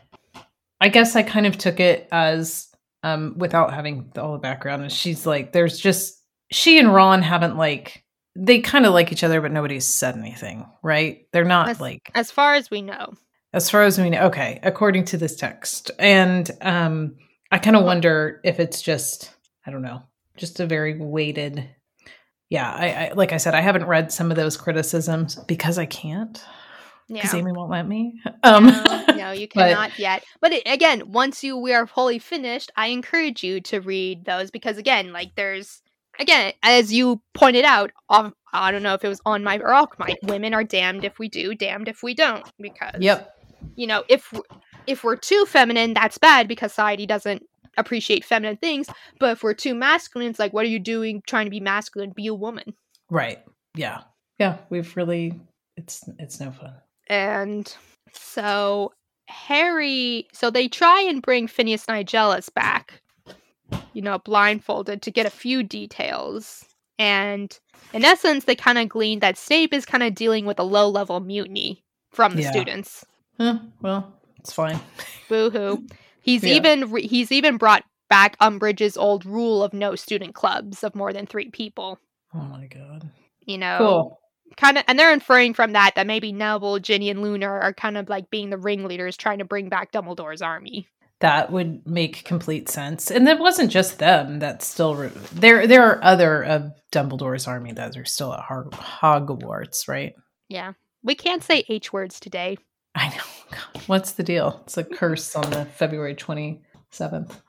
Speaker 2: I guess I kind of took it as um without having all the background, and she's like, there's just she and Ron haven't like they kind of like each other, but nobody's said anything, right? They're not
Speaker 1: As,
Speaker 2: like
Speaker 1: as far as we know.
Speaker 2: As far as we know, okay, according to this text. And um, I kind of wonder if it's just, I don't know, just a very weighted. Yeah, I, I like I said, I haven't read some of those criticisms because I can't. Because
Speaker 1: Yeah.
Speaker 2: Amy won't let me. Um,
Speaker 1: no, no, you
Speaker 2: but-
Speaker 1: cannot yet. But it, again, once you we are fully finished, I encourage you to read those because again, like there's again, as you pointed out, of, I don't know if it was on my or off my women are damned if we do, damned if we don't. Because
Speaker 2: Yep.
Speaker 1: you know, if if we're too feminine, that's bad because society doesn't appreciate feminine things. But if we're too masculine, it's like, what are you doing trying to be masculine? Be a woman.
Speaker 2: Right. Yeah. Yeah. We've really, it's it's no fun.
Speaker 1: And so Harry, so they try and bring Phineas Nigellus back, you know, blindfolded to get a few details. And in essence, they kind of gleaned that Snape is kind of dealing with a low-level mutiny from the
Speaker 2: Yeah.
Speaker 1: students.
Speaker 2: Huh, well, it's fine.
Speaker 1: Boo-hoo. He's
Speaker 2: Yeah.
Speaker 1: even re- he's even brought back Umbridge's old rule of no student clubs of more than three people.
Speaker 2: Oh my god.
Speaker 1: You know,
Speaker 2: Cool.
Speaker 1: kind of, and they're inferring from that that maybe Neville, Ginny, and Luna are kind of like being the ringleaders trying to bring back Dumbledore's army.
Speaker 2: That would make complete sense. And it wasn't just them that's still re- there. There are other of Dumbledore's army that are still at Hog- Hogwarts, right?
Speaker 1: Yeah, we can't say H words today.
Speaker 2: I know. God, what's the deal? It's a curse on the February twenty-seventh.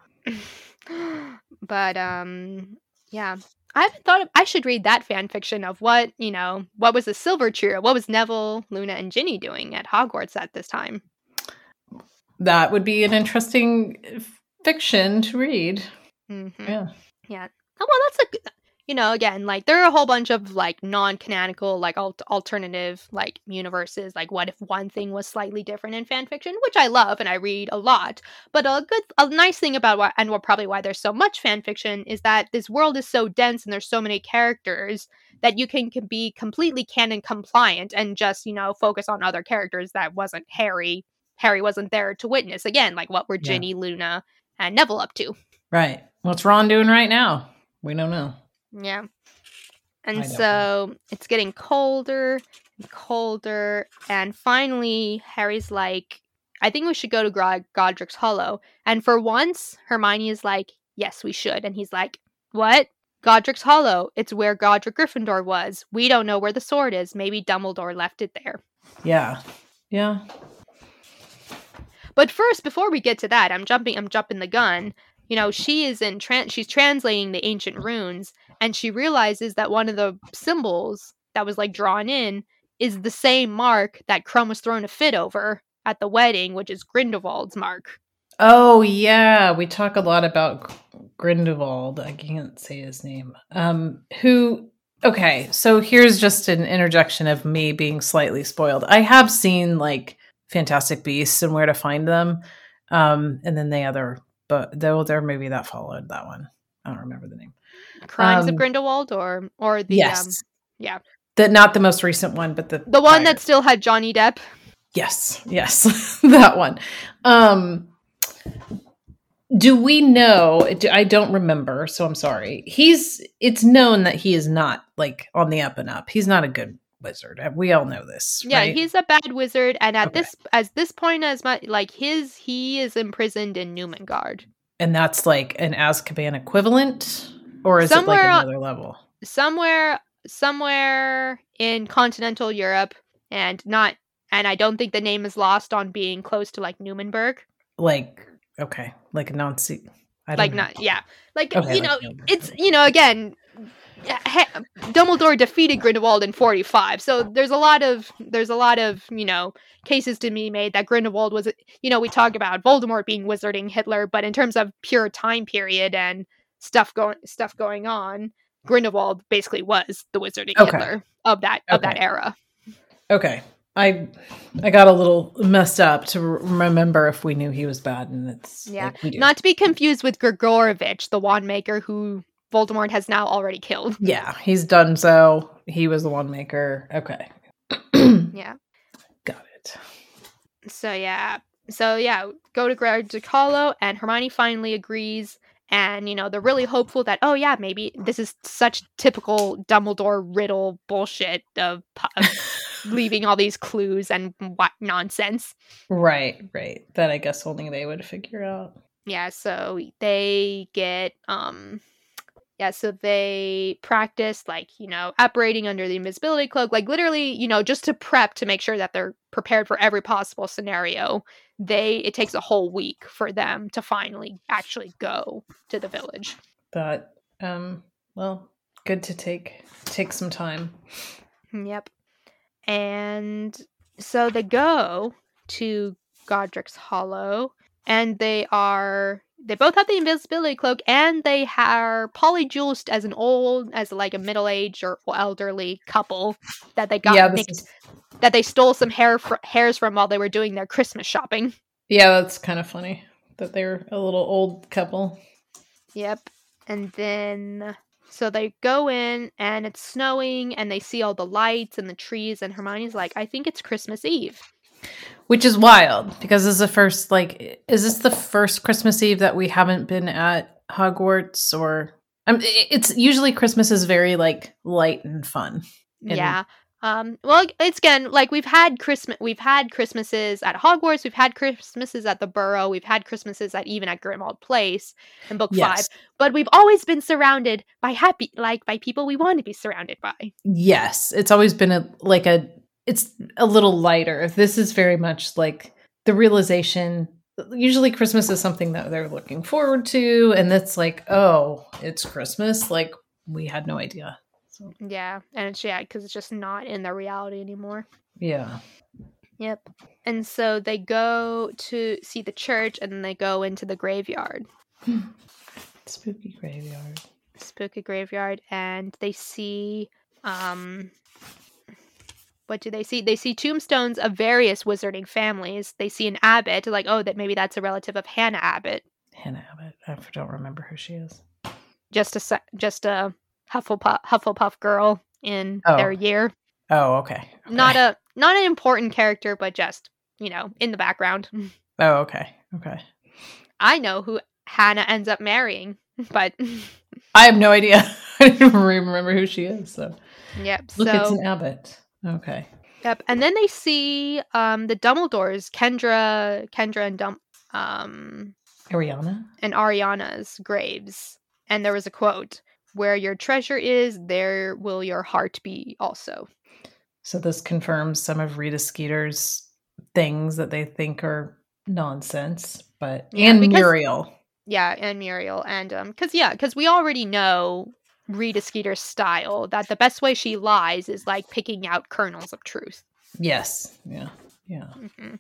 Speaker 1: But um, yeah, I haven't thought of, I should read that fan fiction of what you know. What was the Silver Trio? What was Neville, Luna, and Ginny doing at Hogwarts at this time?
Speaker 2: That would be an interesting fiction to read.
Speaker 1: Mm-hmm.
Speaker 2: Yeah.
Speaker 1: Yeah. Oh, well, that's a good, you know, again, like there are a whole bunch of like non-canonical, like alt- alternative, like universes. Like, what if one thing was slightly different in fan fiction, which I love and I read a lot. But a good, a nice thing about why, and what probably why there's so much fan fiction is that this world is so dense and there's so many characters that you can, can be completely canon compliant and just, you know, focus on other characters that wasn't Harry. Harry wasn't there to witness. Again, like what were
Speaker 2: Yeah.
Speaker 1: Ginny, Luna, and Neville up to?
Speaker 2: Right. What's Ron doing right now? We don't know.
Speaker 1: Yeah.
Speaker 2: I
Speaker 1: And
Speaker 2: don't
Speaker 1: so it's getting colder and colder. And finally, Harry's like, I think we should go to Gro- Godric's Hollow. And for once, Hermione is like, yes, we should. And he's like, what? Godric's Hollow. It's where Godric Gryffindor was. We don't know where the sword is. Maybe Dumbledore left it there.
Speaker 2: Yeah. Yeah.
Speaker 1: But first, before we get to that, I'm jumping I'm jumping the gun. You know, she is in trans she's translating the ancient runes, and she realizes that one of the symbols that was like drawn in is the same mark that Crumb was throwing a fit over at the wedding, which is Grindelwald's mark.
Speaker 2: Oh yeah, we talk a lot about Grindelwald. I can't say his name. Um, who? Okay, so here's just an interjection of me being slightly spoiled. I have seen like Fantastic Beasts and Where to Find Them, um, and then the other, but though there maybe that followed that one. I don't remember the name.
Speaker 1: Crimes
Speaker 2: Um,
Speaker 1: of Grindelwald, or or the
Speaker 2: yes,
Speaker 1: um, yeah,
Speaker 2: the not the most recent one, but the
Speaker 1: the one
Speaker 2: prior.
Speaker 1: that still had Johnny Depp.
Speaker 2: Yes, yes, that one. Um, do we know? I don't remember, so I'm sorry. He's. It's known that he is not like on the up and up. He's not a good wizard. We all know this,
Speaker 1: Yeah,
Speaker 2: right?
Speaker 1: he's a bad wizard, and at
Speaker 2: Okay.
Speaker 1: this as this point, as much like his, he is imprisoned in Newmengard.
Speaker 2: And that's like an Azkaban equivalent, or is
Speaker 1: Somewhere
Speaker 2: it like
Speaker 1: on-
Speaker 2: another level?
Speaker 1: Somewhere, somewhere in continental Europe, and not. And I don't think the name is lost on being close to like Newmanburg.
Speaker 2: Like, okay, like a non-se- I don't
Speaker 1: Like
Speaker 2: know.
Speaker 1: not, yeah, like
Speaker 2: Okay,
Speaker 1: you
Speaker 2: like
Speaker 1: know,
Speaker 2: Newmanburg.
Speaker 1: it's you know again, ha- Dumbledore defeated Grindelwald in forty-five, so there's a lot of there's a lot of you know cases to be made that Grindelwald was you know we talk about Voldemort being wizarding Hitler, but in terms of pure time period and stuff going stuff going on, Grindelwald basically was the wizarding
Speaker 2: Okay.
Speaker 1: Hitler of that of that
Speaker 2: Okay.
Speaker 1: era.
Speaker 2: Okay. I I got a little messed up to re- remember if we knew he was bad, and it's
Speaker 1: Yeah,
Speaker 2: like we do.
Speaker 1: not to be confused with Grigorovich, the wand maker who Voldemort has now already killed.
Speaker 2: Yeah, he's done so. He was the one maker. Okay.
Speaker 1: Yeah.
Speaker 2: Got it.
Speaker 1: So yeah, so yeah, go to Godric Hollow, and Hermione finally agrees, and you know they're really hopeful that oh yeah, maybe this is such typical Dumbledore riddle bullshit of, of leaving all these clues and what nonsense.
Speaker 2: Right, right. That I guess only they would figure out.
Speaker 1: Yeah, so they get um yeah, so they practice like, you know, operating under the invisibility cloak, like literally, you know, just to prep to make sure that they're prepared for every possible scenario. They it takes a whole week for them to finally actually go to the village.
Speaker 2: But um well, good to take take some time.
Speaker 1: Yep. And so they go to Godric's Hollow, and they are they both have the invisibility cloak, and they are polyjuiced as an old as like a middle-aged or elderly couple that they got
Speaker 2: Yeah, this
Speaker 1: nicked,
Speaker 2: is
Speaker 1: that they stole some hair fr- hairs from while they were doing their Christmas shopping.
Speaker 2: Yeah, that's kind of funny that they're a little old couple.
Speaker 1: Yep. And then so they go in, and it's snowing, and they see all the lights and the trees, and Hermione's like, I think it's Christmas Eve.
Speaker 2: Which is wild, because this is the first, like, is this the first Christmas Eve that we haven't been at Hogwarts? Or, um, it's usually Christmas is very, like, light and fun. And
Speaker 1: Yeah. Um, well, it's again, like we've had Christmas, we've had Christmases at Hogwarts, we've had Christmases at the Burrow, we've had Christmases at even at Grimmauld Place in Book
Speaker 2: Yes.
Speaker 1: Five, but we've always been surrounded by happy, like by people we want to be surrounded by.
Speaker 2: Yes, it's always been a like a it's a little lighter. This is very much like the realization. Usually, Christmas is something that they're looking forward to, and that's like, oh, it's Christmas. Like we had no idea. So
Speaker 1: Yeah, and it's yeah, because it's just not in their reality anymore.
Speaker 2: yeah.
Speaker 1: Yep. And so they go to see the church, and then they go into the graveyard.
Speaker 2: Spooky graveyard.
Speaker 1: Spooky graveyard, and they see um what do they see? They see tombstones of various wizarding families. They see an abbot, like, oh, that maybe that's a relative of Hannah Abbott.
Speaker 2: Hannah Abbott. I don't remember who she is.
Speaker 1: Just a se- just a Hufflepuff Hufflepuff girl in
Speaker 2: Oh.
Speaker 1: their year.
Speaker 2: Oh, okay. okay.
Speaker 1: Not a not an important character, but just, you know, in the background.
Speaker 2: Oh, okay. Okay.
Speaker 1: I know who Hannah ends up marrying, but
Speaker 2: I have no idea. I don't even remember who she is. So
Speaker 1: yep.
Speaker 2: look,
Speaker 1: so
Speaker 2: it's an Abbott. Okay.
Speaker 1: Yep, and then they see um the Dumbledores, Kendra, Kendra and Dum um
Speaker 2: Ariana?
Speaker 1: and Ariana's graves. And there was a quote, "Where your treasure is, there will your heart be also."
Speaker 2: So this confirms some of Rita Skeeter's things that they think are nonsense, but
Speaker 1: Yeah,
Speaker 2: and
Speaker 1: because-
Speaker 2: Muriel.
Speaker 1: Yeah, and Muriel, and um, cause yeah, cause we already know Rita Skeeter's style, that the best way she lies is like picking out kernels of truth.
Speaker 2: Yes. Yeah. Yeah.
Speaker 1: hmm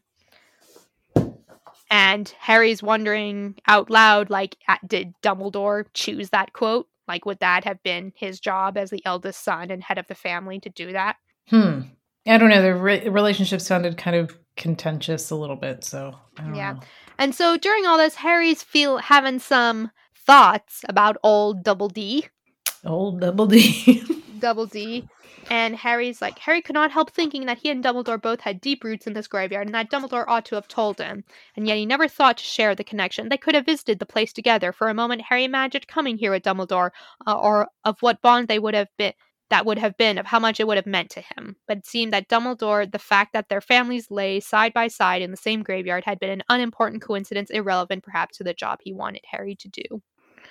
Speaker 1: And Harry's wondering out loud, like, at, did Dumbledore choose that quote? Like, would that have been his job as the eldest son and head of the family to do that?
Speaker 2: Hmm. I don't know. The re- relationship sounded kind of contentious a little bit, so I don't
Speaker 1: Yeah.
Speaker 2: know.
Speaker 1: And so during all this, Harry's feel having some thoughts about old Double D.
Speaker 2: Old Double D.
Speaker 1: Double D. And Harry's like, Harry could not help thinking that he and Dumbledore both had deep roots in this graveyard and that Dumbledore ought to have told him. And yet he never thought to share the connection. They could have visited the place together. For a moment, Harry imagined coming here with Dumbledore, uh, or of what bond they would have been, that would have been, of how much it would have meant to him. But it seemed that Dumbledore, the fact that their families lay side by side in the same graveyard, had been an unimportant coincidence, irrelevant perhaps to the job he wanted Harry to do.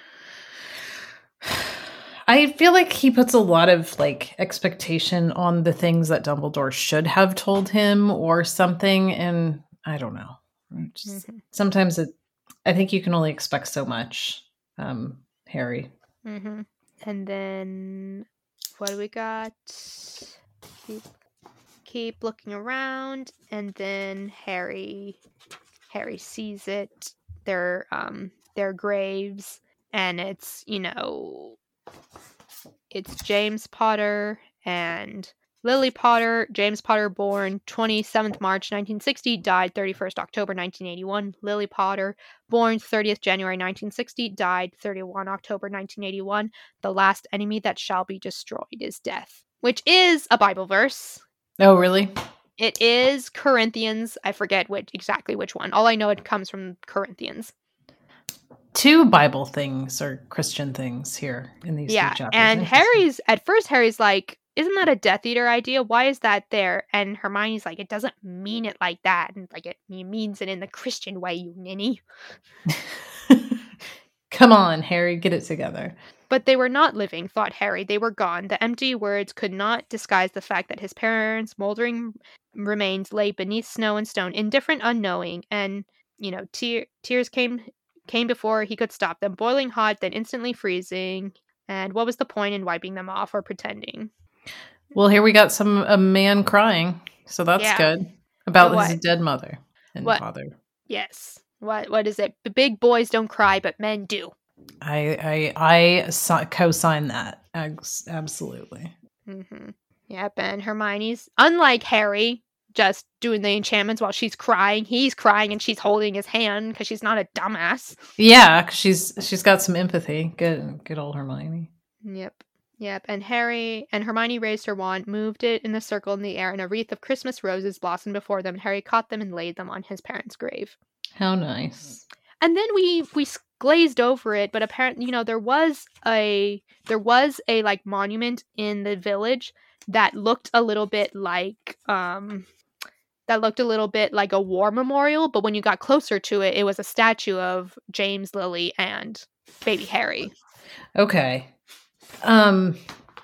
Speaker 2: I feel like he puts a lot of like expectation on the things that Dumbledore should have told him or something, and I don't know. Just, mm-hmm. Sometimes it, I think you can only expect so much, um, Harry.
Speaker 1: Mm-hmm. And then what do we got? Keep, keep looking around, and then Harry, Harry sees it. Their um, their graves, and it's you know. It's James Potter and Lily Potter. James Potter, born twenty-seventh March nineteen sixty, died thirty-first October nineteen eighty-one. Lily Potter, born thirtieth January nineteen sixty, died thirty-first October nineteen eighty-one. The last enemy that shall be destroyed is death, which is a Bible verse.
Speaker 2: Oh, really?
Speaker 1: It is Corinthians. I forget which exactly which one. All I know, it comes from Corinthians.
Speaker 2: Two Bible things or Christian things here in these
Speaker 1: yeah,
Speaker 2: two chapters.
Speaker 1: And Harry's, at first Harry's like, isn't that a Death Eater idea? Why is that there? And Hermione's like, it doesn't mean it like that. And like, it, it means it in the Christian way, you ninny.
Speaker 2: Come on, Harry, get it together.
Speaker 1: But they were not living, thought Harry. They were gone. The empty words could not disguise the fact that his parents' moldering remains lay beneath snow and stone, indifferent, unknowing. And, you know, te- tears came... came before he could stop them, boiling hot, then instantly freezing. And what was the point in wiping them off or pretending?
Speaker 2: Well, here we got some a man crying, so that's yeah. good. About his dead mother and
Speaker 1: what?
Speaker 2: father.
Speaker 1: Yes. What? What is it? The big boys don't cry, but men do.
Speaker 2: I I I so- co-sign that. Absolutely.
Speaker 1: Mm-hmm. Yep. And Hermione's, unlike Harry, just doing the enchantments while she's crying. He's crying and she's holding his hand because she's not a dumbass.
Speaker 2: Yeah, cause she's she's got some empathy. Good, good old Hermione.
Speaker 1: Yep, yep. And Harry and Hermione raised her wand, moved it in a circle in the air, and a wreath of Christmas roses blossomed before them. And Harry caught them and laid them on his parents' grave.
Speaker 2: How nice.
Speaker 1: And then we we glazed over it, but apparently, you know, there was a there was a like monument in the village that looked a little bit like um. that looked a little bit like a war memorial, but when you got closer to it, it was a statue of James, Lily, and baby Harry.
Speaker 2: Okay. Um,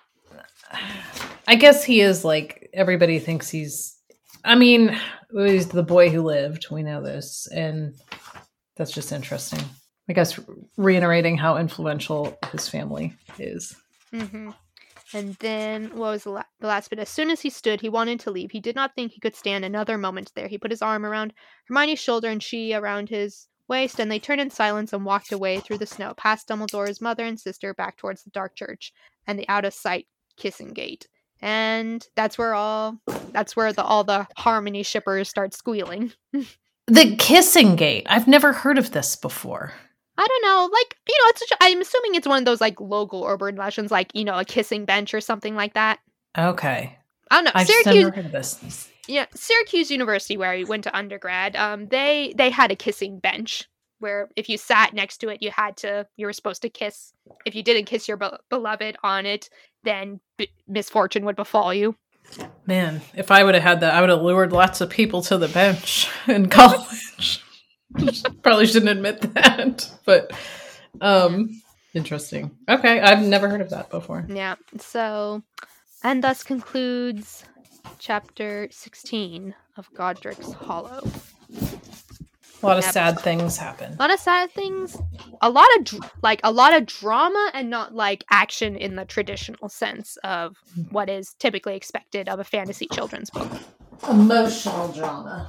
Speaker 2: I guess he is like, everybody thinks he's, I mean, he's the boy who lived. We know this. And that's just interesting. I guess reiterating how influential his family is.
Speaker 1: Mm-hmm. And then, what was the, la- the last bit? As soon as he stood, he wanted to leave. He did not think he could stand another moment there. He put his arm around Hermione's shoulder and she around his waist, and they turned in silence and walked away through the snow, past Dumbledore's mother and sister, back towards the dark church and the out-of-sight kissing gate. And that's where all that's where the all the Harmony shippers start squealing.
Speaker 2: The kissing gate. I've never heard of this before.
Speaker 1: I don't know, like, you know, it's such a, I'm assuming it's one of those, like, local urban legends, like, you know, a kissing bench or something like that.
Speaker 2: Okay.
Speaker 1: I don't know.
Speaker 2: I've
Speaker 1: Syracuse,
Speaker 2: never heard of this.
Speaker 1: Yeah, Syracuse University, where I went to undergrad, um, they, they had a kissing bench where if you sat next to it, you had to, you were supposed to kiss. If you didn't kiss your be- beloved on it, then b- misfortune would befall you.
Speaker 2: Man, if I would have had that, I would have lured lots of people to the bench in college. Probably shouldn't admit that, but um interesting. Okay, I've never heard of that before.
Speaker 1: Yeah, so, and thus concludes chapter sixteen of Godric's Hollow.
Speaker 2: A lot of yep. sad things happen.
Speaker 1: A lot of sad things. A lot of dr- like a lot of drama, and not like action in the traditional sense of what is typically expected of a fantasy children's book.
Speaker 2: Emotional drama.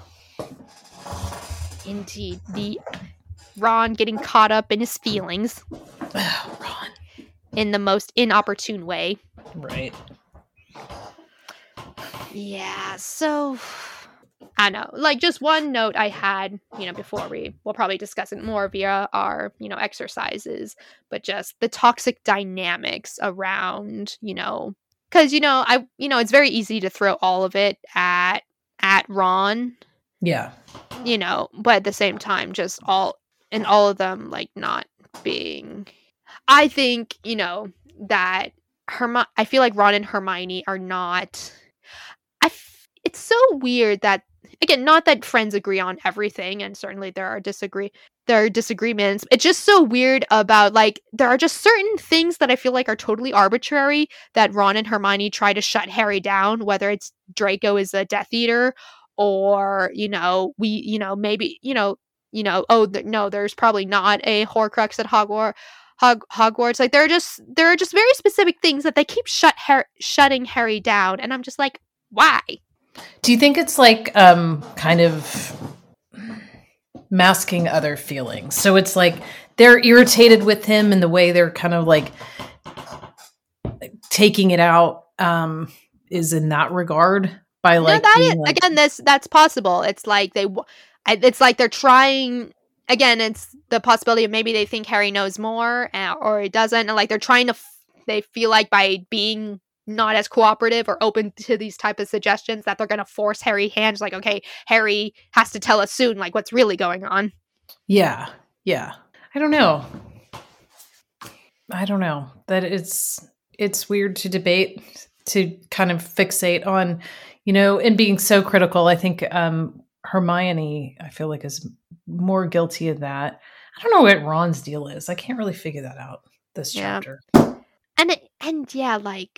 Speaker 1: Indeed, the Ron getting caught up in his feelings.
Speaker 2: Oh, Ron.
Speaker 1: In the most inopportune way.
Speaker 2: Right.
Speaker 1: Yeah, so I don't know. Like, just one note I had, you know, before we we'll probably discuss it more via our, you know, exercises, but just the toxic dynamics around, you know, because you know I you know it's very easy to throw all of it at at Ron,
Speaker 2: Yeah.
Speaker 1: you know, but at the same time, just all and all of them like not being. I think you know that Herm. I feel like Ron and Hermione are not. I. F- it's so weird that again, not that friends agree on everything, and certainly there are disagree there are disagreements. It's just so weird about like there are just certain things that I feel like are totally arbitrary that Ron and Hermione try to shut Harry down, whether it's Draco is a Death Eater or you know we you know maybe you know you know oh th- no there's probably not a Horcrux at Hogwarts. Hog- Hogwarts, like there are just there are just very specific things that they keep shut Har- shutting Harry down, and I'm just like, why?
Speaker 2: Do you think it's like um kind of masking other feelings? So it's like they're irritated with him and the way they're kind of like taking it out um is in that regard by like
Speaker 1: no, that
Speaker 2: being
Speaker 1: is,
Speaker 2: like
Speaker 1: again, this that's possible. It's like they, w- I- it's like they're trying. Again, it's the possibility of maybe they think Harry knows more, uh, or it doesn't, and like they're trying to. F- they feel like by being not as cooperative or open to these type of suggestions that they're going to force Harry hands. Like, okay, Harry has to tell us soon, like what's really going on.
Speaker 2: yeah, yeah. I don't know. I don't know. That it's it's weird to debate, to kind of fixate on, you know, and being so critical. I think um Hermione, I feel like, is more guilty of that. I don't know what Ron's deal is. I can't really figure that out this
Speaker 1: Yeah,
Speaker 2: chapter.
Speaker 1: and it, and yeah, like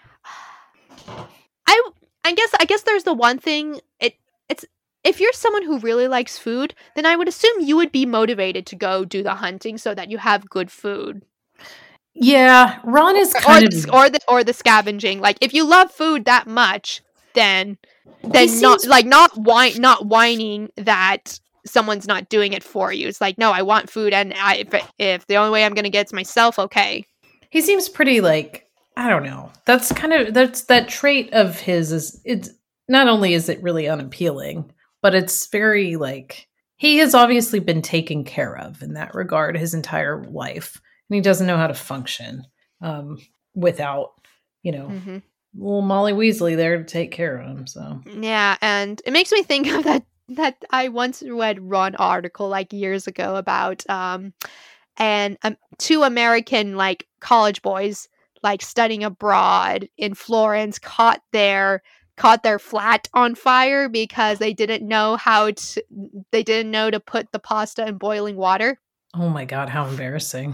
Speaker 1: I I guess I guess there's the one thing it it's if you're someone who really likes food, then I would assume you would be motivated to go do the hunting so that you have good food.
Speaker 2: Yeah, Ron is
Speaker 1: Or, or
Speaker 2: kind of
Speaker 1: the or the or the scavenging. Like if you love food that much, then then
Speaker 2: he
Speaker 1: not
Speaker 2: seems
Speaker 1: like not whine not whining that someone's not doing it for you. It's like no, I want food, and I, if if the only way I'm gonna get it's myself, okay.
Speaker 2: he seems pretty like, I don't know. That's kind of that's that trait of his is it's not only is it really unappealing, but it's very like he has obviously been taken care of in that regard his entire life, and he doesn't know how to function um, without, you know,
Speaker 1: Mm-hmm.
Speaker 2: little Molly Weasley there to take care of him. So
Speaker 1: Yeah, and it makes me think of that that I once read Ron article like years ago about um and um, two American like college boys like studying abroad in Florence caught their caught their flat on fire because they didn't know how to they didn't know to put the pasta in boiling water.
Speaker 2: oh my god, how embarrassing!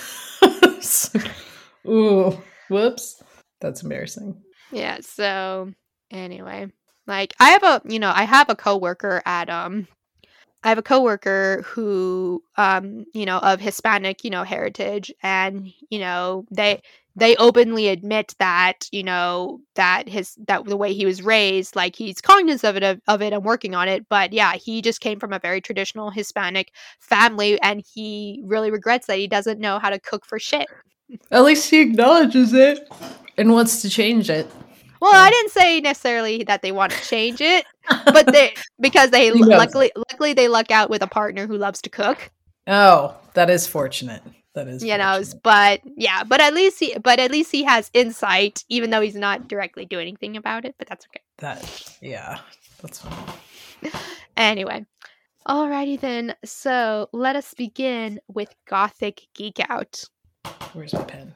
Speaker 2: Ooh, whoops, that's embarrassing.
Speaker 1: Yeah, so anyway, like I have a, you know, I have a coworker at um I have a coworker who um, you know, of Hispanic, you know, heritage and, you know, they they openly admit that, you know, that his that the way he was raised, like he's cognizant of it of, of it and working on it, but yeah, he just came from a very traditional Hispanic family and he really regrets that he doesn't know how to cook for shit.
Speaker 2: At least he acknowledges it and wants to change it.
Speaker 1: Well, I didn't say necessarily that they want to change it, but they because they
Speaker 2: He knows
Speaker 1: luckily luckily they luck out with a partner who loves to cook.
Speaker 2: Oh, that is fortunate. That is
Speaker 1: You know,
Speaker 2: fortunate.
Speaker 1: but yeah, but at least he but at least he has insight, even though he's not directly doing anything about it, but that's okay.
Speaker 2: That, yeah, that's fine.
Speaker 1: Anyway. Alrighty then. So let us begin with Gothic Geek Out.
Speaker 2: Where's my pen?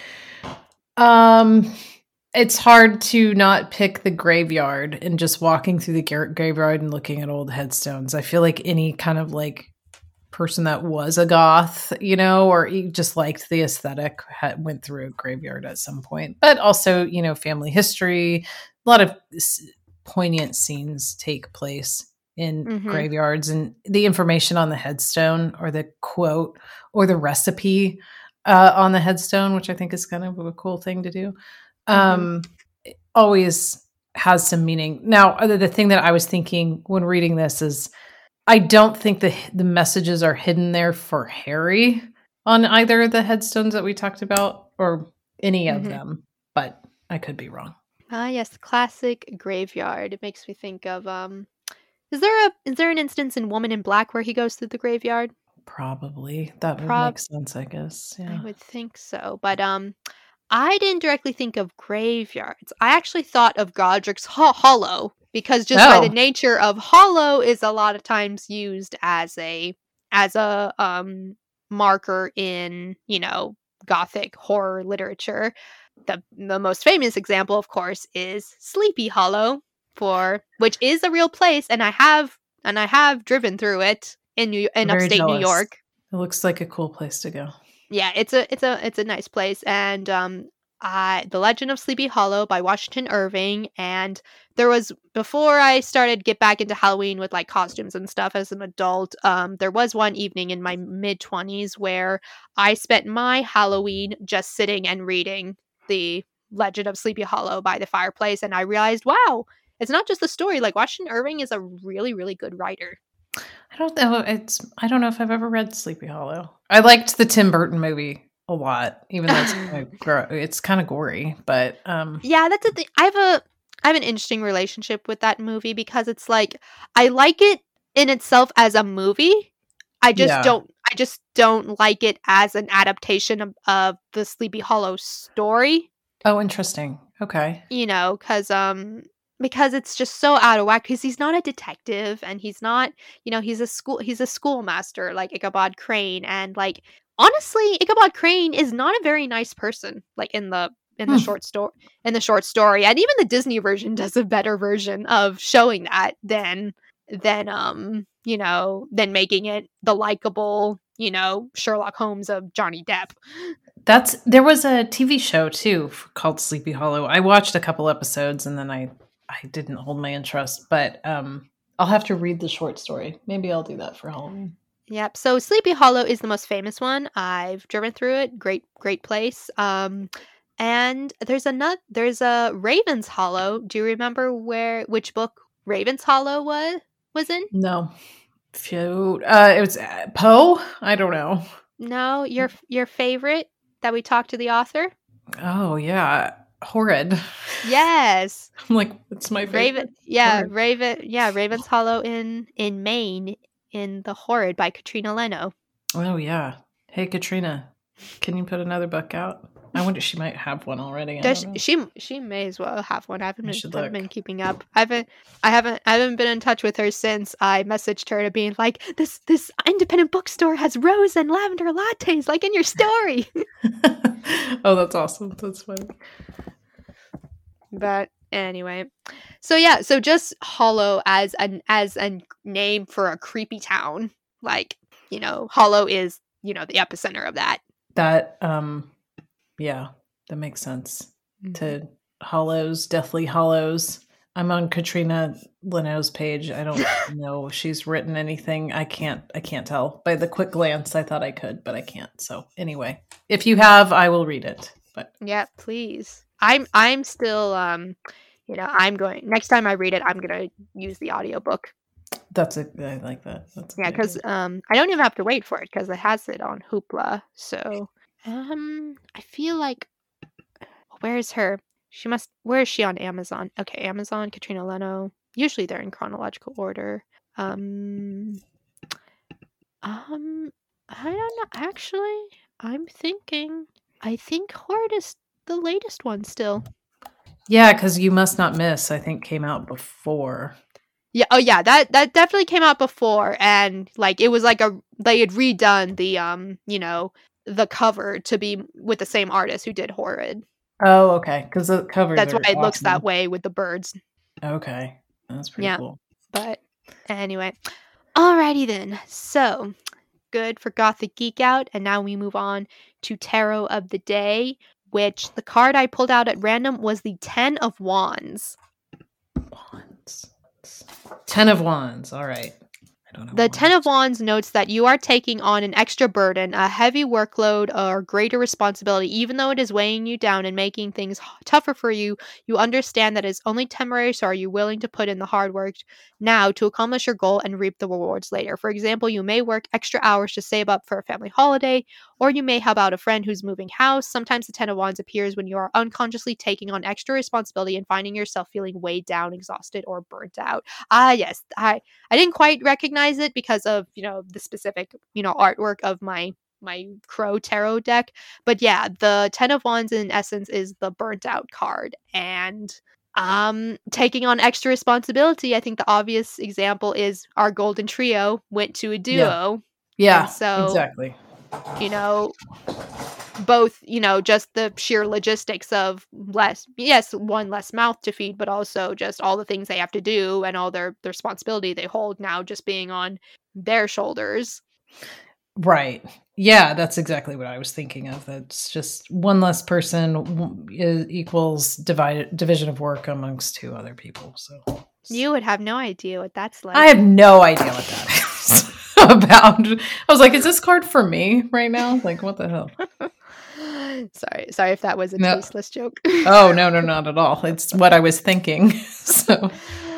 Speaker 2: Um, it's hard to not pick the graveyard and just walking through the gra- graveyard and looking at old headstones. I feel like any kind of like person that was a goth, you know, or just liked the aesthetic had, went through a graveyard at some point. But also, you know, family history, a lot of poignant scenes take place in mm-hmm. graveyards, and the information on the headstone or the quote or the recipe uh, on the headstone, which I think is kind of a cool thing to do, um, mm-hmm. always has some meaning. Now, the thing that I was thinking when reading this is I don't think the the messages are hidden there for Harry on either of the headstones that we talked about or any mm-hmm. of them, but I could be wrong.
Speaker 1: Ah, yes, classic graveyard. It makes me think of um Is there a is there an instance in Woman in Black where he goes through the graveyard?
Speaker 2: Probably. That would
Speaker 1: Prob-
Speaker 2: make sense, I guess. Yeah.
Speaker 1: I would think so. But um I didn't directly think of graveyards. I actually thought of Godric's Ho- Hollow because just by the
Speaker 2: Oh.
Speaker 1: nature of Hollow is a lot of times used as a as a um marker in, you know, gothic horror literature. The the most famous example, of course, is Sleepy Hollow, for which is a real place, and I have and I have driven through it in New in
Speaker 2: I'm very
Speaker 1: upstate New
Speaker 2: jealous.
Speaker 1: York.
Speaker 2: It looks like a cool place to go.
Speaker 1: Yeah, it's a it's a it's a nice place, and um I The Legend of Sleepy Hollow by Washington Irving. And there was, before I started get back into Halloween with like costumes and stuff as an adult, um there was one evening in my mid twenties where I spent my Halloween just sitting and reading The Legend of Sleepy Hollow by the fireplace, and I realized, wow, it's not just the story. Like, Washington Irving is a really really good writer.
Speaker 2: I don't know. It's I don't know if I've ever read Sleepy Hollow. I liked the Tim Burton movie a lot, even though it's kind of gro- it's kind of gory. But um,
Speaker 1: Yeah, that's the thing. I have a I have an interesting relationship with that movie because it's like I like it in itself as a movie. I just
Speaker 2: yeah.
Speaker 1: don't I just don't like it as an adaptation of, of the Sleepy Hollow story.
Speaker 2: Oh, interesting. Okay.
Speaker 1: You know, because um because it's just so out of whack. Because he's not a detective, and he's not, you know, he's a school he's a schoolmaster like Ichabod Crane, and like honestly, Ichabod Crane is not a very nice person. Like in the in the
Speaker 2: Hmm.
Speaker 1: short story in the short story, and even the Disney version does a better version of showing that than than um you know than making it the likable, you know, Sherlock Holmes of Johnny Depp.
Speaker 2: That's there was a T V show too f- called Sleepy Hollow. I watched a couple episodes and then I I didn't hold my interest, but um, I'll have to read the short story. Maybe I'll do that for Halloween.
Speaker 1: Yep. So Sleepy Hollow is the most famous one. I've driven through it. Great, great place. Um, and there's another. There's a Raven's Hollow. Do you remember where which book Raven's Hollow was was in?
Speaker 2: No, shoot. Uh, it was uh, Poe. I don't know.
Speaker 1: No, your your favorite that we talked to the author.
Speaker 2: Oh yeah, horrid.
Speaker 1: Yes,
Speaker 2: I'm like, it's my favorite.
Speaker 1: Raven. Yeah,
Speaker 2: Horrid.
Speaker 1: Raven. Yeah, Raven's Hollow in in Maine in The Horrid by Katrina Leno.
Speaker 2: Oh yeah. Hey Katrina, can you put another book out? I wonder she might have one already. I
Speaker 1: Does
Speaker 2: don't know.
Speaker 1: she she may as well have one. I haven't
Speaker 2: I
Speaker 1: been,
Speaker 2: should
Speaker 1: haven't
Speaker 2: look.
Speaker 1: been keeping up. I haven't I haven't I haven't been in touch with her since I messaged her to being like, this this independent bookstore has rose and lavender lattes like in your story.
Speaker 2: Oh, that's awesome. That's funny.
Speaker 1: But anyway, so yeah, so just Hollow as an as a name for a creepy town, like, you know, Hollow is, you know, the epicenter of that.
Speaker 2: That um yeah, that makes sense. To Hollows, Deathly Hollows. I'm on Katrina Leno's page. I don't know if she's written anything. I can't I can't tell. By the quick glance, I thought I could, but I can't. So anyway, if you have, I will read it. But
Speaker 1: Yeah, please. I'm I'm still um you know, I'm going next time I read it, I'm going to use the audiobook.
Speaker 2: that's a I like that. That's a
Speaker 1: Yeah,
Speaker 2: good
Speaker 1: cuz
Speaker 2: idea.
Speaker 1: um I don't even have to wait for it cuz it has it on Hoopla. So, um I feel like where's her? She must where is she on Amazon? Okay, Amazon, Katrina Leno. Usually they're in chronological order. Um um I don't know. Actually, I'm thinking I think Horde is the latest one still.
Speaker 2: Yeah, because You Must Not Miss, I think, came out before.
Speaker 1: Yeah, oh yeah, that that definitely came out before, and like it was like a they had redone the um, you know, the cover to be with the same artist who did Horrid.
Speaker 2: Oh, okay. Because the covers
Speaker 1: That's why
Speaker 2: are
Speaker 1: it looks
Speaker 2: awesome.
Speaker 1: that way with the birds.
Speaker 2: Okay. That's pretty
Speaker 1: Yeah.
Speaker 2: cool.
Speaker 1: But anyway. Alrighty then. So good for Gothic Geek Out, and now we move on to Tarot of the Day, which the card I pulled out at random was the Ten of Wands.
Speaker 2: Wands. Ten of Wands. All right. I don't know.
Speaker 1: The
Speaker 2: what
Speaker 1: Ten of
Speaker 2: wands.
Speaker 1: Wands notes that you are taking on an extra burden, a heavy workload, or greater responsibility. Even though it is weighing you down and making things h- tougher for you, you understand that it's only temporary, so are you willing to put in the hard work now to accomplish your goal and reap the rewards later? For example, you may work extra hours to save up for a family holiday, or you may help out a friend who's moving house. Sometimes the Ten of Wands appears when you are unconsciously taking on extra responsibility and finding yourself feeling weighed down, exhausted, or burnt out. Ah, yes, I I didn't quite recognize it because of, you know, the specific, you know, artwork of my my Crow Tarot deck. But yeah, the Ten of Wands in essence is the burnt out card, and um taking on extra responsibility. I think the obvious example is our Golden Trio went to a duo.
Speaker 2: Yeah,
Speaker 1: and so
Speaker 2: exactly.
Speaker 1: you know, both, you know, just the sheer logistics of less, yes, one less mouth to feed, but also just all the things they have to do and all their, their responsibility they hold now just being on their shoulders.
Speaker 2: Right. Yeah, that's exactly what I was thinking of. That's just one less person is, equals divided division of work amongst two other people. So
Speaker 1: you would have no idea what that's like.
Speaker 2: I have no idea what that is about. I was like, is this card for me right now? Like, what the hell?
Speaker 1: sorry, sorry if that was a no. tasteless joke.
Speaker 2: Oh no, no, not at all. It's what I was thinking. So,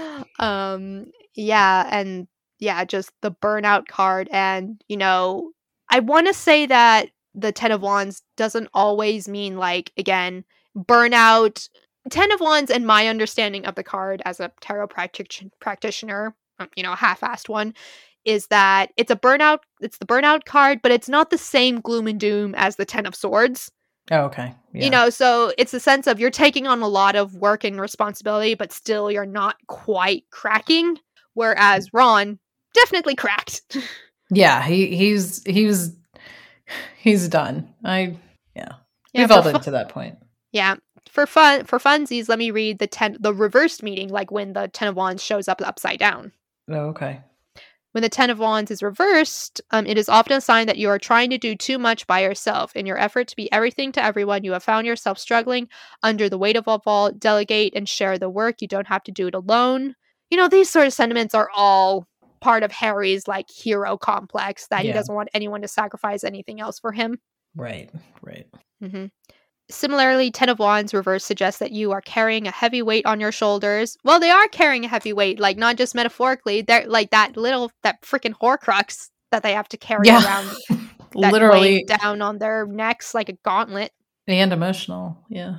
Speaker 1: um, yeah, and. Yeah, just the burnout card. And, you know, I want to say that the Ten of Wands doesn't always mean, like, again, burnout. Ten of Wands, and my understanding of the card as a tarot practic- practitioner, you know, a half-assed one, is that it's a burnout, it's the burnout card, but it's not the same gloom and doom as the Ten of Swords.
Speaker 2: Oh, okay. Yeah.
Speaker 1: You know, so it's a sense of you're taking on a lot of work and responsibility, but still you're not quite cracking. Whereas Ron definitely cracked.
Speaker 2: Yeah, he he's he's he's done. I yeah.
Speaker 1: yeah
Speaker 2: We've all been
Speaker 1: fun-
Speaker 2: to that point.
Speaker 1: Yeah. For fun for funsies, let me read the ten the reversed meaning, like when the Ten of Wands shows up upside down.
Speaker 2: Oh, okay.
Speaker 1: When the Ten of Wands is reversed, um, it is often a sign that you are trying to do too much by yourself. In your effort to be everything to everyone, you have found yourself struggling under the weight of all. Delegate and share the work. You don't have to do it alone. You know, these sort of sentiments are all part of Harry's like hero complex that yeah. he doesn't want anyone to sacrifice anything else for him.
Speaker 2: Right, right.
Speaker 1: Mm-hmm. Similarly, Ten of Wands reverse suggests that you are carrying a heavy weight on your shoulders. Well, they are carrying a heavy weight, like not just metaphorically. They're like that little, that freaking Horcrux that they have to carry yeah. around. That literally down on their necks like a gauntlet.
Speaker 2: And emotional, yeah.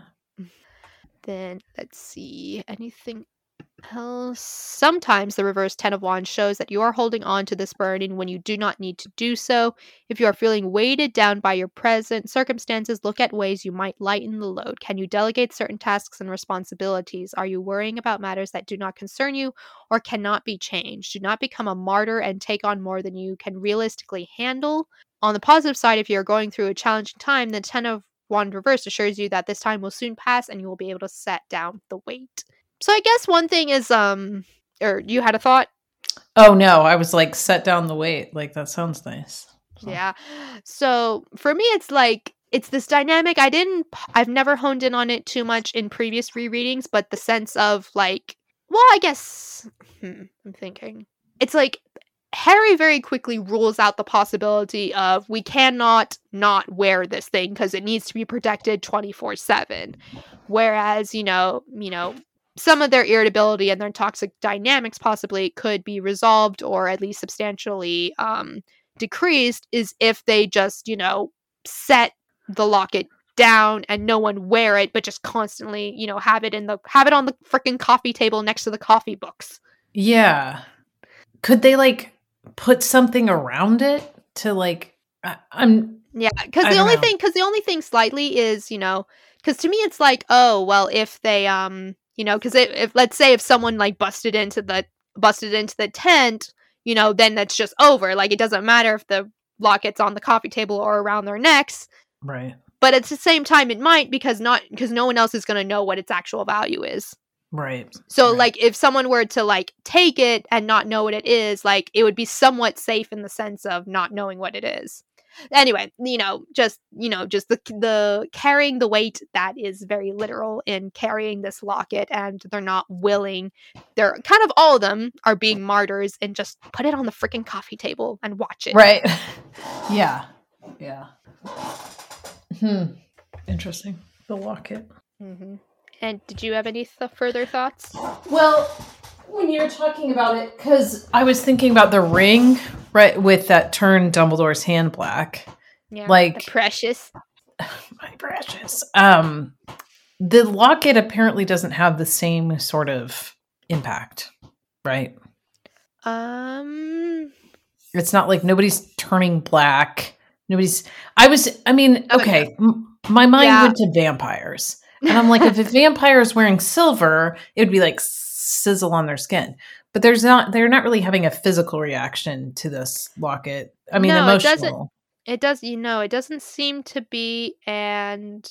Speaker 1: Then let's see, anything else? Sometimes the reverse Ten of Wands shows that you are holding on to this burden when you do not need to do so. If you are feeling weighted down by your present circumstances, look at ways you might lighten the load. Can you delegate certain tasks and responsibilities? Are you worrying about matters that do not concern you or cannot be changed? Do not become a martyr and take on more than you can realistically handle. On the positive side, if you're going through a challenging time, the Ten of Wands reverse assures you that this time will soon pass and you will be able to set down the weight. So I guess one thing is, um, or you had a thought?
Speaker 2: Oh, no, I was like, set down the weight. Like, that sounds nice.
Speaker 1: So. Yeah. So for me, it's like, it's this dynamic. I didn't, I've never honed in on it too much in previous rereadings, but the sense of like, well, I guess, hmm, I'm thinking. It's like, Harry very quickly rules out the possibility of we cannot not wear this thing because it needs to be protected twenty-four seven. Whereas, you know, you know, some of their irritability and their toxic dynamics possibly could be resolved or at least substantially um, decreased is if they just, you know, set the locket down and no one wear it, but just constantly, you know, have it in the have it on the freaking coffee table next to the coffee books.
Speaker 2: Yeah. Could they like put something around it to like I, I'm
Speaker 1: yeah, because the only know. thing because the only thing slightly is, you know, because to me it's like, oh well, if they um you know, because if let's say if someone like busted into the busted into the tent, you know, then that's just over. Like it doesn't matter if the locket's on the coffee table or around their necks.
Speaker 2: Right.
Speaker 1: But at the same time, it might because not because no one else is going to know what its actual value is.
Speaker 2: Right.
Speaker 1: So
Speaker 2: right.
Speaker 1: like if someone were to like take it and not know what it is, like it would be somewhat safe in the sense of not knowing what it is. Anyway, you know, just, you know, just the the carrying the weight, that is very literal in carrying this locket, and they're not willing. They're kind of all of them are being martyrs and just put it on the freaking coffee table and watch it.
Speaker 2: Right. Yeah. Yeah. Hmm. Interesting. The locket.
Speaker 1: Mm-hmm. And did you have any th- further thoughts?
Speaker 2: Well, when you're talking about it, because I was thinking about the ring, right, with that turn Dumbledore's hand black.
Speaker 1: Yeah,
Speaker 2: like
Speaker 1: precious.
Speaker 2: My precious. Um, the locket apparently doesn't have the same sort of impact, right?
Speaker 1: Um,
Speaker 2: it's not like nobody's turning black Nobody's. I was. I mean,
Speaker 1: Oh,
Speaker 2: okay. m- My mind
Speaker 1: Yeah.
Speaker 2: went to vampires, and I'm like, if a vampire is wearing silver, it would be like sizzle on their skin. But there's not. They're not really having a physical reaction to this locket. I mean,
Speaker 1: No, it doesn't.
Speaker 2: emotional.
Speaker 1: It does, you know, it doesn't seem to be, and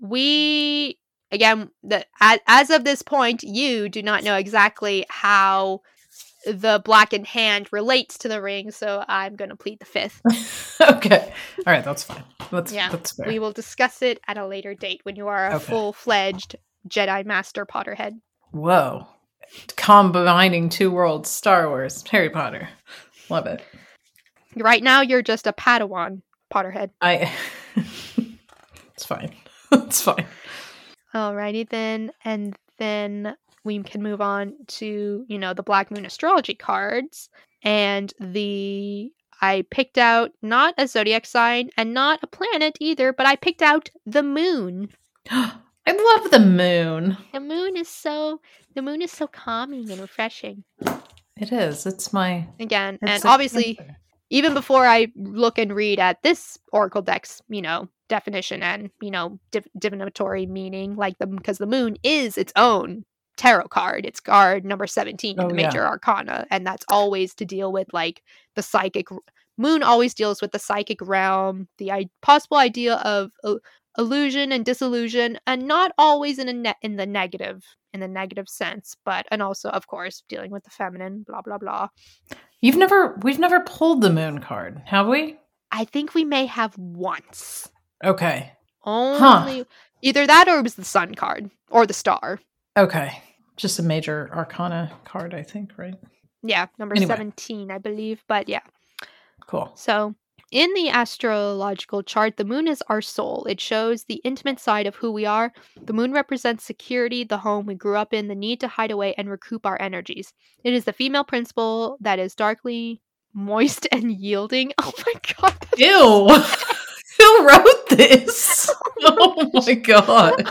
Speaker 1: we again that as, as of this point, you do not know exactly how the blackened hand relates to the ring, so I'm going to plead the fifth.
Speaker 2: Okay. All right. That's fine. That's
Speaker 1: Yeah,
Speaker 2: that's fair.
Speaker 1: we will discuss it at a later date when you are a
Speaker 2: Okay.
Speaker 1: full-fledged Jedi Master Potterhead.
Speaker 2: Whoa. Combining two worlds, Star Wars, Harry Potter. Love it.
Speaker 1: Right now, you're just a Padawan Potterhead.
Speaker 2: I It's fine. It's fine.
Speaker 1: Alrighty then, and then we can move on to, you know, the Black Moon astrology cards, and the I picked out not a zodiac sign and not a planet either, but I picked out the moon.
Speaker 2: I love the moon.
Speaker 1: The moon is so the moon is so calming and refreshing.
Speaker 2: It is. It's my
Speaker 1: Again,
Speaker 2: it's
Speaker 1: and
Speaker 2: a
Speaker 1: obviously,
Speaker 2: cancer.
Speaker 1: even before I look and read at this Oracle deck's, you know, definition and, you know, div- divinatory meaning, like the because the moon is its own tarot card. It's card number seventeen in
Speaker 2: Oh,
Speaker 1: the
Speaker 2: yeah.
Speaker 1: major arcana, and that's always to deal with like the psychic moon always deals with the psychic realm, the I- possible idea of uh, illusion and disillusion, and not always in a ne- in the negative in the negative sense, but and also of course dealing with the feminine, blah blah blah.
Speaker 2: You've never we've never pulled the moon card, have we?
Speaker 1: I think we may have once.
Speaker 2: Okay.
Speaker 1: Only either that or it was the sun card or the star.
Speaker 2: Okay. Just a major arcana card, I think, right?
Speaker 1: Yeah, number
Speaker 2: Anyway.
Speaker 1: seventeen, I believe. But yeah.
Speaker 2: Cool.
Speaker 1: So in the astrological chart, the moon is our soul. It shows the intimate side of who we are. The moon represents security, the home we grew up in, the need to hide away and recoup our energies. It is the female principle that is darkly moist and yielding. Oh my god. that's
Speaker 2: Ew. Who wrote this? Oh my god.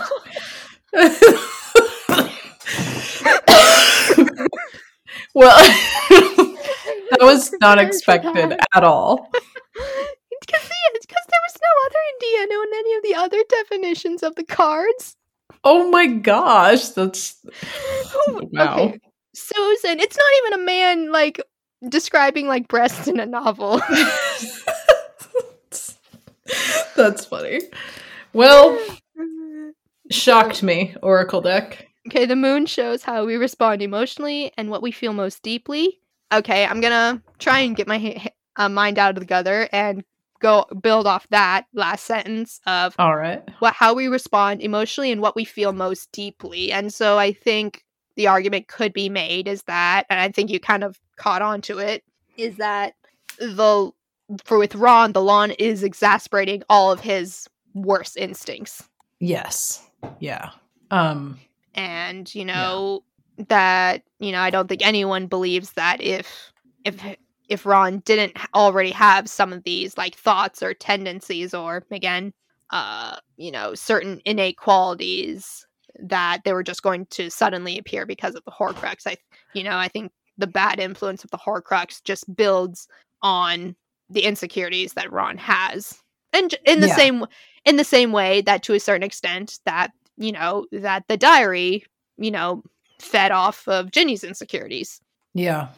Speaker 2: Well, that was not expected at all.
Speaker 1: Because there was no other Indiana in any of the other definitions of the cards.
Speaker 2: Oh my gosh, that's wow.
Speaker 1: Okay. Susan, it's not even a man like describing like breasts in a novel.
Speaker 2: That's funny. Well, shocked me, Oracle deck.
Speaker 1: Okay, the moon shows how we respond emotionally and what we feel most deeply. Okay, I'm gonna try and get my ha- uh, mind out of the gutter and go build off that last sentence of
Speaker 2: All right.
Speaker 1: what how we respond emotionally and what we feel most deeply. And so I think the argument could be made is that, and I think you kind of caught on to it, is that the for with Ron, the lawn is exasperating all of his worst instincts.
Speaker 2: Yes. Yeah. Um
Speaker 1: And, you know, yeah. that, you know, I don't think anyone believes that if if if Ron didn't already have some of these like thoughts or tendencies or again, uh, you know, certain innate qualities that they were just going to suddenly appear because of the Horcrux. I you know, I think the bad influence of the Horcrux just builds on the insecurities that Ron has. And in the
Speaker 2: Yeah.
Speaker 1: same in the same way that to a certain extent that, you know, that the diary, you know, fed off of Ginny's insecurities.
Speaker 2: Yeah.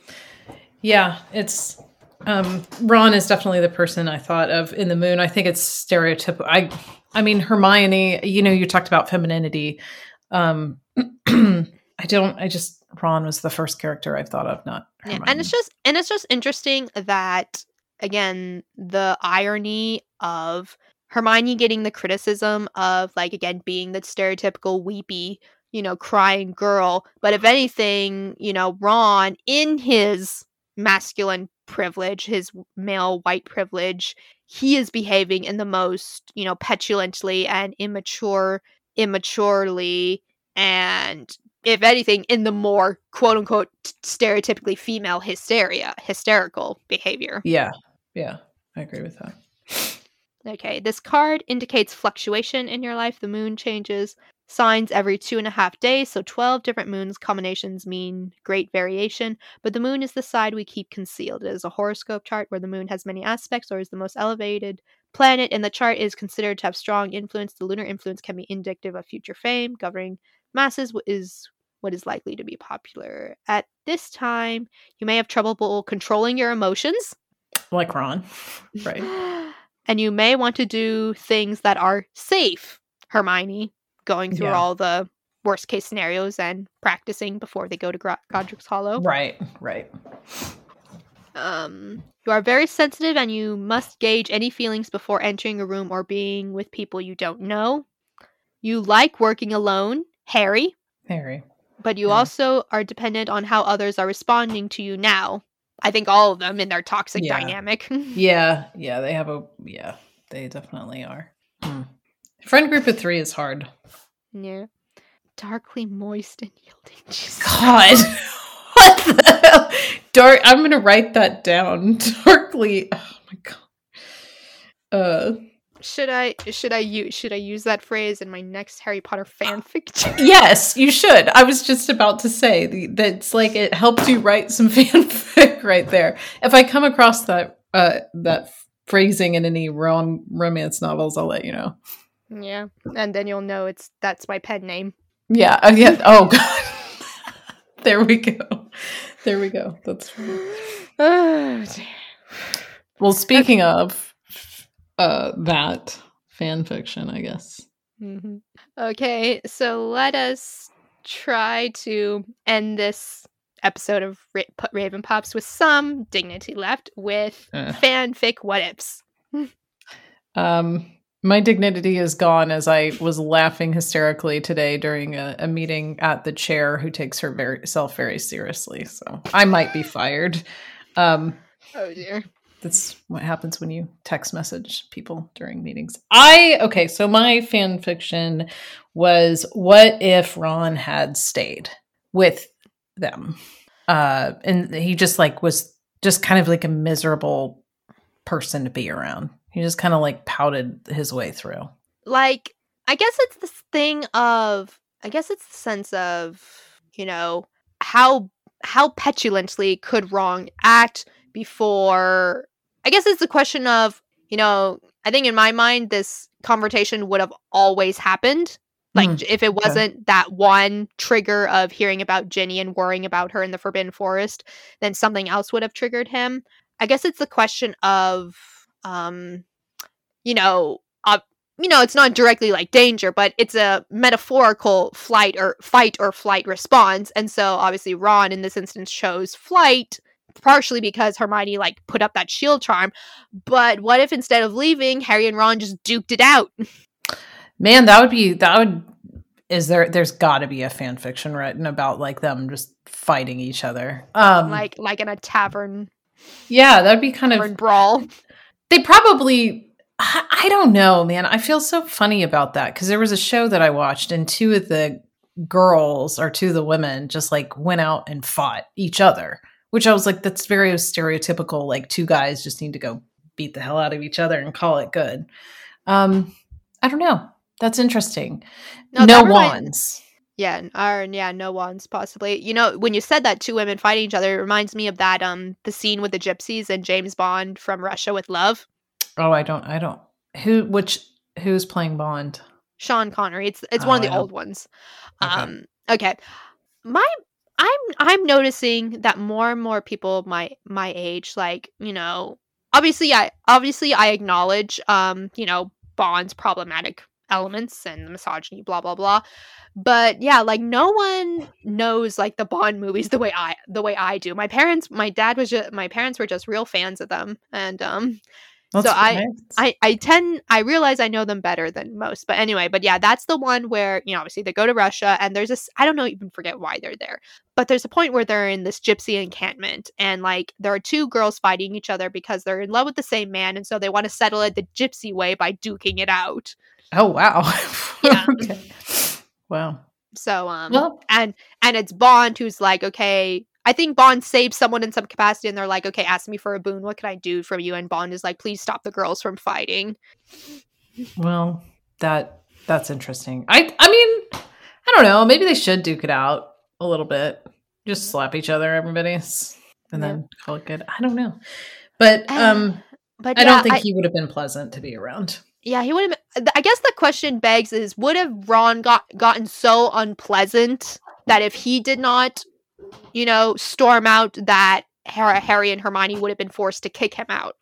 Speaker 2: Yeah, it's um Ron is definitely the person I thought of in the moon. I think it's stereotypical. I I mean Hermione, you know, you talked about femininity. Um I don't I just Ron was the first character I thought of, not Hermione.
Speaker 1: Yeah, and it's just and it's just interesting that again, the irony of Hermione getting the criticism of like again being the stereotypical weepy, you know, crying girl, but if anything, you know, Ron in his masculine privilege, his male white privilege, he is behaving in the most, you know, petulantly and immature immaturely and if anything in the more quote unquote stereotypically female hysteria, hysterical behavior.
Speaker 2: Yeah. Yeah. I agree with that.
Speaker 1: Okay, this card indicates fluctuation in your life. The moon changes signs every two and a half days, so twelve different moons combinations mean great variation, but the moon is the side we keep concealed. It is a horoscope chart where the moon has many aspects or is the most elevated planet in the chart is considered to have strong influence. The lunar influence can be indicative of future fame. Governing masses is what is likely to be popular. At this time, you may have trouble controlling your emotions.
Speaker 2: Like Ron, right?
Speaker 1: And you may want to do things that are safe, Hermione, going through
Speaker 2: Yeah.
Speaker 1: all the worst case scenarios and practicing before they go to Gro- Godric's Hollow.
Speaker 2: Right, right.
Speaker 1: Um, you are very sensitive and you must gauge any feelings before entering a room or being with people you don't know. You like working alone, Harry.
Speaker 2: Harry.
Speaker 1: But you
Speaker 2: Yeah.
Speaker 1: also are dependent on how others are responding to you now. I think all of them in their toxic
Speaker 2: Yeah.
Speaker 1: dynamic.
Speaker 2: Yeah, yeah, they have a, yeah, they definitely are. Hmm. Friend group of three is hard.
Speaker 1: Yeah. Darkly moist and yielding. Jesus.
Speaker 2: God. What the hell? Dark, I'm going to write that down. Darkly, oh my God. Uh,
Speaker 1: Should I should I use should I use that phrase in my next Harry Potter fanfic?
Speaker 2: yes, you should. I was just about to say the, that's like it helped you write some fanfic right there. If I come across that uh, that phrasing in any rom- romance novels, I'll let you know.
Speaker 1: Yeah, and then you'll know it's that's my pen name.
Speaker 2: Yeah, uh, yeah. Oh God, there we go. There we go. That's funny.
Speaker 1: Oh, dear.
Speaker 2: Well, speaking of uh, that fan fiction, I guess.
Speaker 1: Mm-hmm. Okay, so let us try to end this episode of Ra- P- Raven Pops with some dignity left with
Speaker 2: Uh.
Speaker 1: fanfic what ifs.
Speaker 2: Um, my dignity is gone as I was laughing hysterically today during a, a meeting at the chair who takes herself very seriously. So I might be fired. Um,
Speaker 1: Oh dear.
Speaker 2: That's what happens when you text message people during meetings. I, okay, so my fan fiction was what if Ron had stayed with them? Uh, and he just like was just kind of like a miserable person to be around. He just kind of like pouted his way through.
Speaker 1: Like, I guess it's this thing of, I guess it's the sense of, you know, how how petulantly could Ron act before. I guess it's the question of, you know, I think in my mind, this conversation would have always happened. Like,
Speaker 2: Mm,
Speaker 1: if it wasn't okay. that one trigger of hearing about Ginny and worrying about her in the Forbidden Forest, then something else would have triggered him. I guess it's the question of, um, you know, uh, you know, it's not directly like danger, but it's a metaphorical flight or fight or flight response. And so obviously Ron in this instance chose flight, partially because Hermione like put up that shield charm. But what if instead of leaving, Harry and Ron just duked it out?
Speaker 2: Man, that would be, that would, is there, there's gotta be a fan fiction written about like them just fighting each other. Um,
Speaker 1: like, like in a tavern.
Speaker 2: Yeah, that'd be kind
Speaker 1: tavern
Speaker 2: of,
Speaker 1: brawl.
Speaker 2: They probably, I, I don't know, man. I feel so funny about that because there was a show that I watched and two of the girls or two of the women just like went out and fought each other, which I was like, that's very stereotypical. Like two guys just need to go beat the hell out of each other and call it good. Um, I don't know. That's interesting.
Speaker 1: No,
Speaker 2: no
Speaker 1: that remind-
Speaker 2: wands.
Speaker 1: Yeah, or yeah, no wands possibly. You know, when you said that two women fighting each other, it reminds me of that um the scene with the gypsies and James Bond from Russia with Love.
Speaker 2: Oh, I don't, I don't. Who, which, who's playing Bond?
Speaker 1: Sean Connery. It's it's
Speaker 2: Oh,
Speaker 1: one of the
Speaker 2: I
Speaker 1: old ones.
Speaker 2: Okay.
Speaker 1: Um, okay. My I'm I'm noticing that more and more people my my age, like, you know, obviously I obviously I acknowledge um, you know, Bond's problematic elements and the misogyny, blah blah blah. But yeah, like no one knows like the Bond movies the way I the way I do. My parents, my dad was just my parents were just real fans of them, and um,
Speaker 2: That's
Speaker 1: so I,
Speaker 2: nice.
Speaker 1: I I tend I realize I know them better than most. But anyway, but yeah, that's the one where, you know, obviously they go to Russia and there's this, I don't know, even forget why they're there, but there's a point where they're in this gypsy encampment and like there are two girls fighting each other because they're in love with the same man, and so they want to settle it the gypsy way by duking it out.
Speaker 2: Oh wow.
Speaker 1: Yeah.
Speaker 2: Okay. Wow.
Speaker 1: So um
Speaker 2: Well,
Speaker 1: and and it's Bond who's like, okay, I think Bond saved someone in some capacity and they're like, okay, ask me for a boon, what can I do for you? And Bond is like, please stop the girls from fighting.
Speaker 2: well, that that's interesting. I I mean, don't know. Maybe they should duke it out a little bit. Just slap each other, everybody's, and
Speaker 1: Yeah.
Speaker 2: then call it good. I don't know. But um,
Speaker 1: But
Speaker 2: I
Speaker 1: yeah,
Speaker 2: don't think
Speaker 1: I,
Speaker 2: he would have been pleasant to be around.
Speaker 1: yeah, he would have. I guess the question begs is, would have Ron got gotten so unpleasant that if he did not, you know, storm out, that Har- Harry and Hermione would have been forced to kick him out?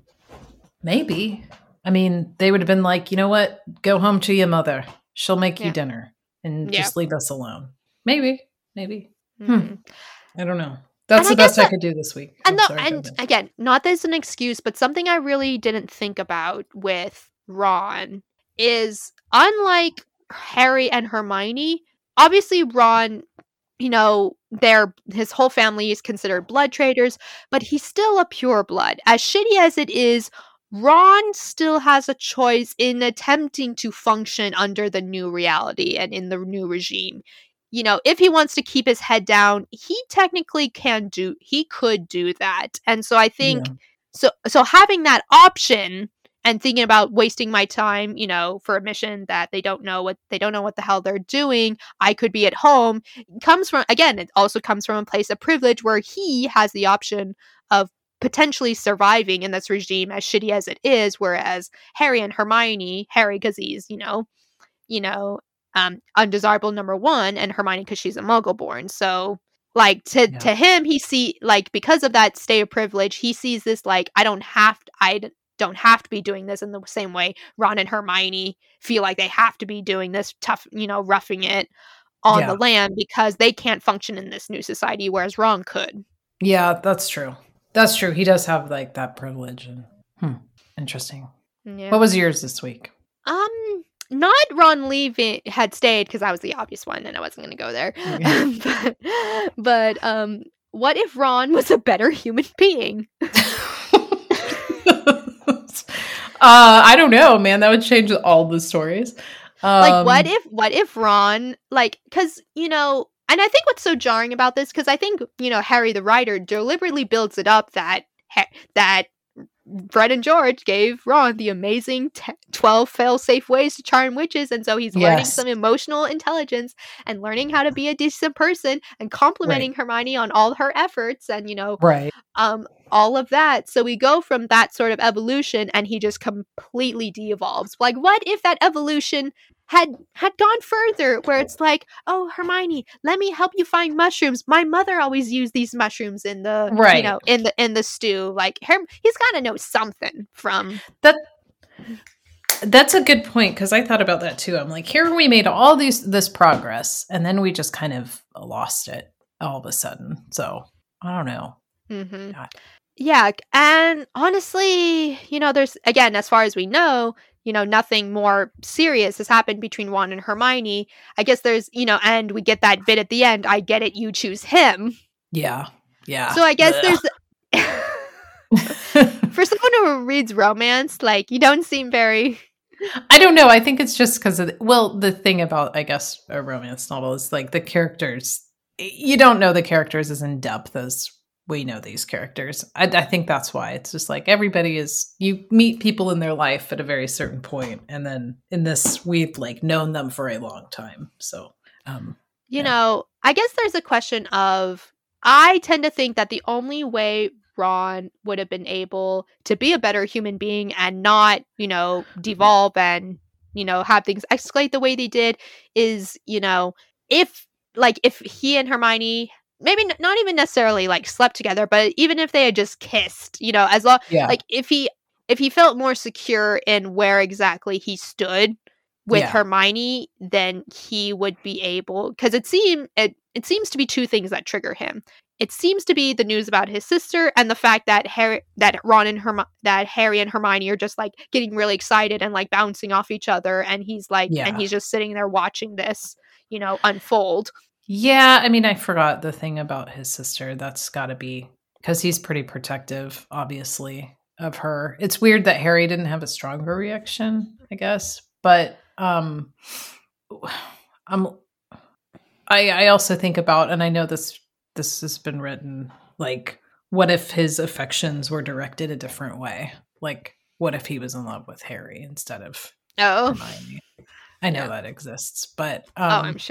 Speaker 2: Maybe. I mean, they would have been like, you know what? Go home to your mother. She'll make you
Speaker 1: Yeah.
Speaker 2: dinner and
Speaker 1: Yeah.
Speaker 2: just leave us alone. Maybe. Maybe.
Speaker 1: Mhm.
Speaker 2: Hmm. I don't know. That's
Speaker 1: And
Speaker 2: the
Speaker 1: I
Speaker 2: best
Speaker 1: guess
Speaker 2: I could do this week.
Speaker 1: And
Speaker 2: I'm
Speaker 1: the,
Speaker 2: sorry,
Speaker 1: and
Speaker 2: Brendan.
Speaker 1: again, not as an excuse, but something I really didn't think about with Ron is, unlike Harry and Hermione, obviously Ron, you know, their his whole family is considered blood traders, but he's still a pure blood. As shitty as it is, Ron still has a choice in attempting to function under the new reality and in the new regime. You know, if he wants to keep his head down, he technically can do he could do that. And so I think
Speaker 2: Yeah.
Speaker 1: so so having that option and thinking about wasting my time, you know, for a mission that they don't know what they don't know what the hell they're doing, I could be at home, comes from, again, it also comes from a place of privilege where he has the option of potentially surviving in this regime, as shitty as it is, whereas Harry and Hermione, Harry because he's, you know, you know, um, undesirable number one, and Hermione because she's a Muggle born. So, like, to
Speaker 2: Yeah.
Speaker 1: to him, he see like because of that state of privilege, he sees this like, I don't have to, I d- don't have to be doing this in the same way Ron and Hermione feel like they have to be doing this tough, you know, roughing it on
Speaker 2: Yeah.
Speaker 1: the land because they can't function in this new society, whereas Ron could.
Speaker 2: Yeah, that's true. That's true. He does have like that privilege. And hmm, interesting.
Speaker 1: Yeah.
Speaker 2: What was yours this week?
Speaker 1: Um, not Ron leaving had stayed because I was the obvious one and I wasn't going to go there.
Speaker 2: Okay.
Speaker 1: but, but um, what if Ron was a better human being?
Speaker 2: Uh, I don't know, man. That would change all the stories. Um,
Speaker 1: Like, what if, what if Ron, like, because, you know, and I think what's so jarring about this, because I think, you know, Harry the writer deliberately builds it up that Ha- that Fred and George gave Ron the amazing t- twelve fail-safe ways to charm witches, and so he's learning
Speaker 2: Yes.
Speaker 1: some emotional intelligence and learning how to be a decent person and complimenting Hermione on all her efforts and, you know,
Speaker 2: Right.
Speaker 1: um, all of that. So we go from that sort of evolution and he just completely de-evolves. Like, what if that evolution had had gone further, where it's like, oh, Hermione, let me help you find mushrooms. My mother always used these mushrooms in the, you
Speaker 2: Right.
Speaker 1: know, in the in the stew. Like, her, he's got to know something from.
Speaker 2: That that's a good point, because I thought about that too. I'm like, here we made all these this progress, and then we just kind of lost it all of a sudden. So I don't know.
Speaker 1: Mhm.
Speaker 2: God.
Speaker 1: Yeah, and honestly, you know, there's, again, as far as we know, you know, nothing more serious has happened between Ron and Hermione. I guess there's, you know, and we get that bit at the end. I get it, you choose him.
Speaker 2: Yeah. Yeah.
Speaker 1: So I guess
Speaker 2: Ugh.
Speaker 1: there's for someone who reads romance, like, you don't seem very.
Speaker 2: I don't know. I think it's just because of, the, well, the thing about, I guess, a romance novel is like the characters, you don't know the characters as in depth as we know these characters. I, I think that's why it's just like everybody is, you meet people in their life at a very certain point, and then in this, we've like known them for a long time. So, um,
Speaker 1: You
Speaker 2: Yeah.
Speaker 1: know, I guess there's a question of, I tend to think that the only way Ron would have been able to be a better human being and not, you know, devolve and, you know, have things escalate the way they did is, you know, if, like, if he and Hermione, maybe n- not even necessarily like slept together, but even if they had just kissed, you know, as long,
Speaker 2: yeah.
Speaker 1: like, if he, if he felt more secure in where exactly he stood with
Speaker 2: Yeah.
Speaker 1: Hermione, then he would be able, because it seem it it seems to be two things that trigger him. It seems to be the news about his sister and the fact that Harry, that Ron and Herm- that Harry and Hermione are just like getting really excited and like bouncing off each other, and he's like,
Speaker 2: Yeah.
Speaker 1: and he's just sitting there watching this, you know, unfold.
Speaker 2: Yeah, I mean, I forgot the thing about his sister. That's got to be because he's pretty protective, obviously, of her. It's weird that Harry didn't have a stronger reaction, I guess. But um, I'm, I, I also think about, and I know this this has been written, like, what if his affections were directed a different way? Like, what if he was in love with Harry instead of
Speaker 1: Oh,
Speaker 2: Hermione? I know
Speaker 1: Yeah.
Speaker 2: that exists, but
Speaker 1: oh,
Speaker 2: um,
Speaker 1: I'm sure.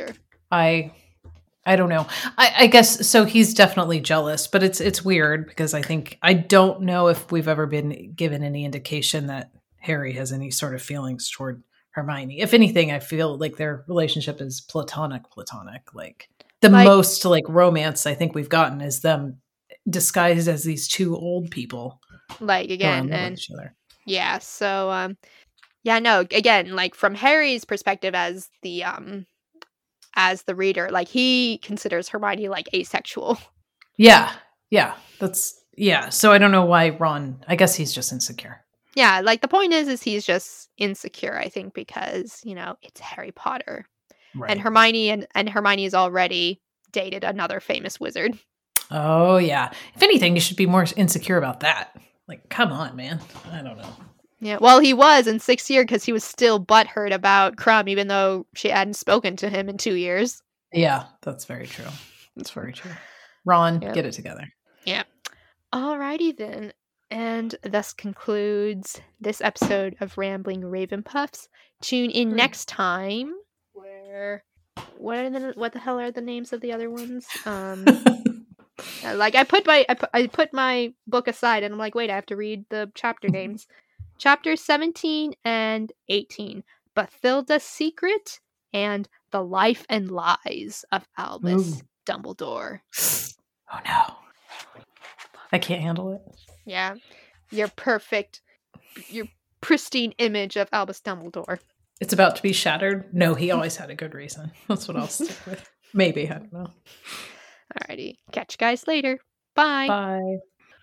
Speaker 2: I I don't know. I, I guess so. He's definitely jealous, but it's it's weird because I think I don't know if we've ever been given any indication that Harry has any sort of feelings toward Hermione. If anything, I feel like their relationship is platonic, platonic. Like the
Speaker 1: Like-
Speaker 2: most like romance I think we've gotten is them disguised as these two old people
Speaker 1: Like
Speaker 2: who are in
Speaker 1: again,
Speaker 2: love with
Speaker 1: and
Speaker 2: each other.
Speaker 1: yeah, so um yeah, no, again, like from Harry's perspective as the um as the reader, like he considers Hermione like asexual.
Speaker 2: Yeah, yeah, that's yeah. So I don't know why Ron. I guess he's just insecure.
Speaker 1: Yeah, like the point is is he's just insecure, I think, because, you know, it's Harry Potter.
Speaker 2: Right.
Speaker 1: And Hermione and, and Hermione has already dated another famous wizard.
Speaker 2: Oh yeah. If anything, you should be more insecure about that. Like, come on, man. I don't know.
Speaker 1: Yeah, well, he was in sixth year because he was still butthurt about Crumb, even though she hadn't spoken to him in two years.
Speaker 2: Yeah, that's very true. That's very true. Ron,
Speaker 1: Yep.
Speaker 2: get it together.
Speaker 1: Alrighty then. And thus concludes this episode of Rambling Ravenpuffs. Tune in
Speaker 2: Hmm.
Speaker 1: next time where what are the what the hell are the names of the other ones? Um uh, like I put my I put, I put my book aside and I'm like, wait, I have to read the chapter names. Chapter seventeen and eighteen. Bathilda's Secret and The Life and Lies of Albus
Speaker 2: Ooh.
Speaker 1: Dumbledore.
Speaker 2: Oh no. I can't handle it.
Speaker 1: Yeah. Your perfect, your pristine image of Albus Dumbledore.
Speaker 2: It's about to be shattered. No, he always had a good reason. That's what I'll stick with. Maybe. I don't know.
Speaker 1: Alrighty. Catch you guys later. Bye.
Speaker 2: Bye.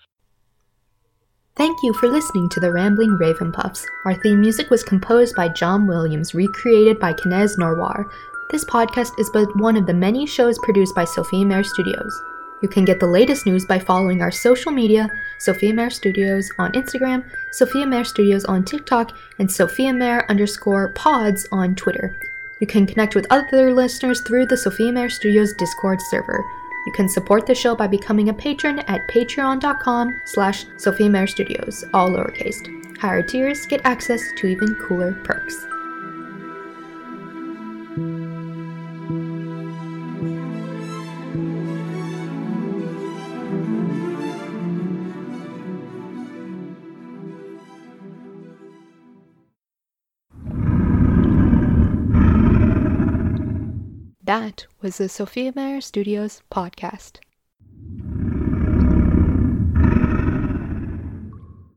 Speaker 1: Thank you for listening to the Rambling Ravenpuffs. Our theme music was composed by John Williams, recreated by Knez Norwar. This podcast is but one of the many shows produced by Sophia Mare Studios. You can get the latest news by following our social media, Sophia Mare Studios on Instagram, Sophia Mare Studios on TikTok, and Sophia Mare underscore pods on Twitter. You can connect with other listeners through the Sophia Mare Studios Discord server. You can support the show by becoming a patron at patreon.com slash Sophia Mare Studios, all lowercase. Higher tiers get access to even cooler perks. That was the Sophia Mare Studios podcast.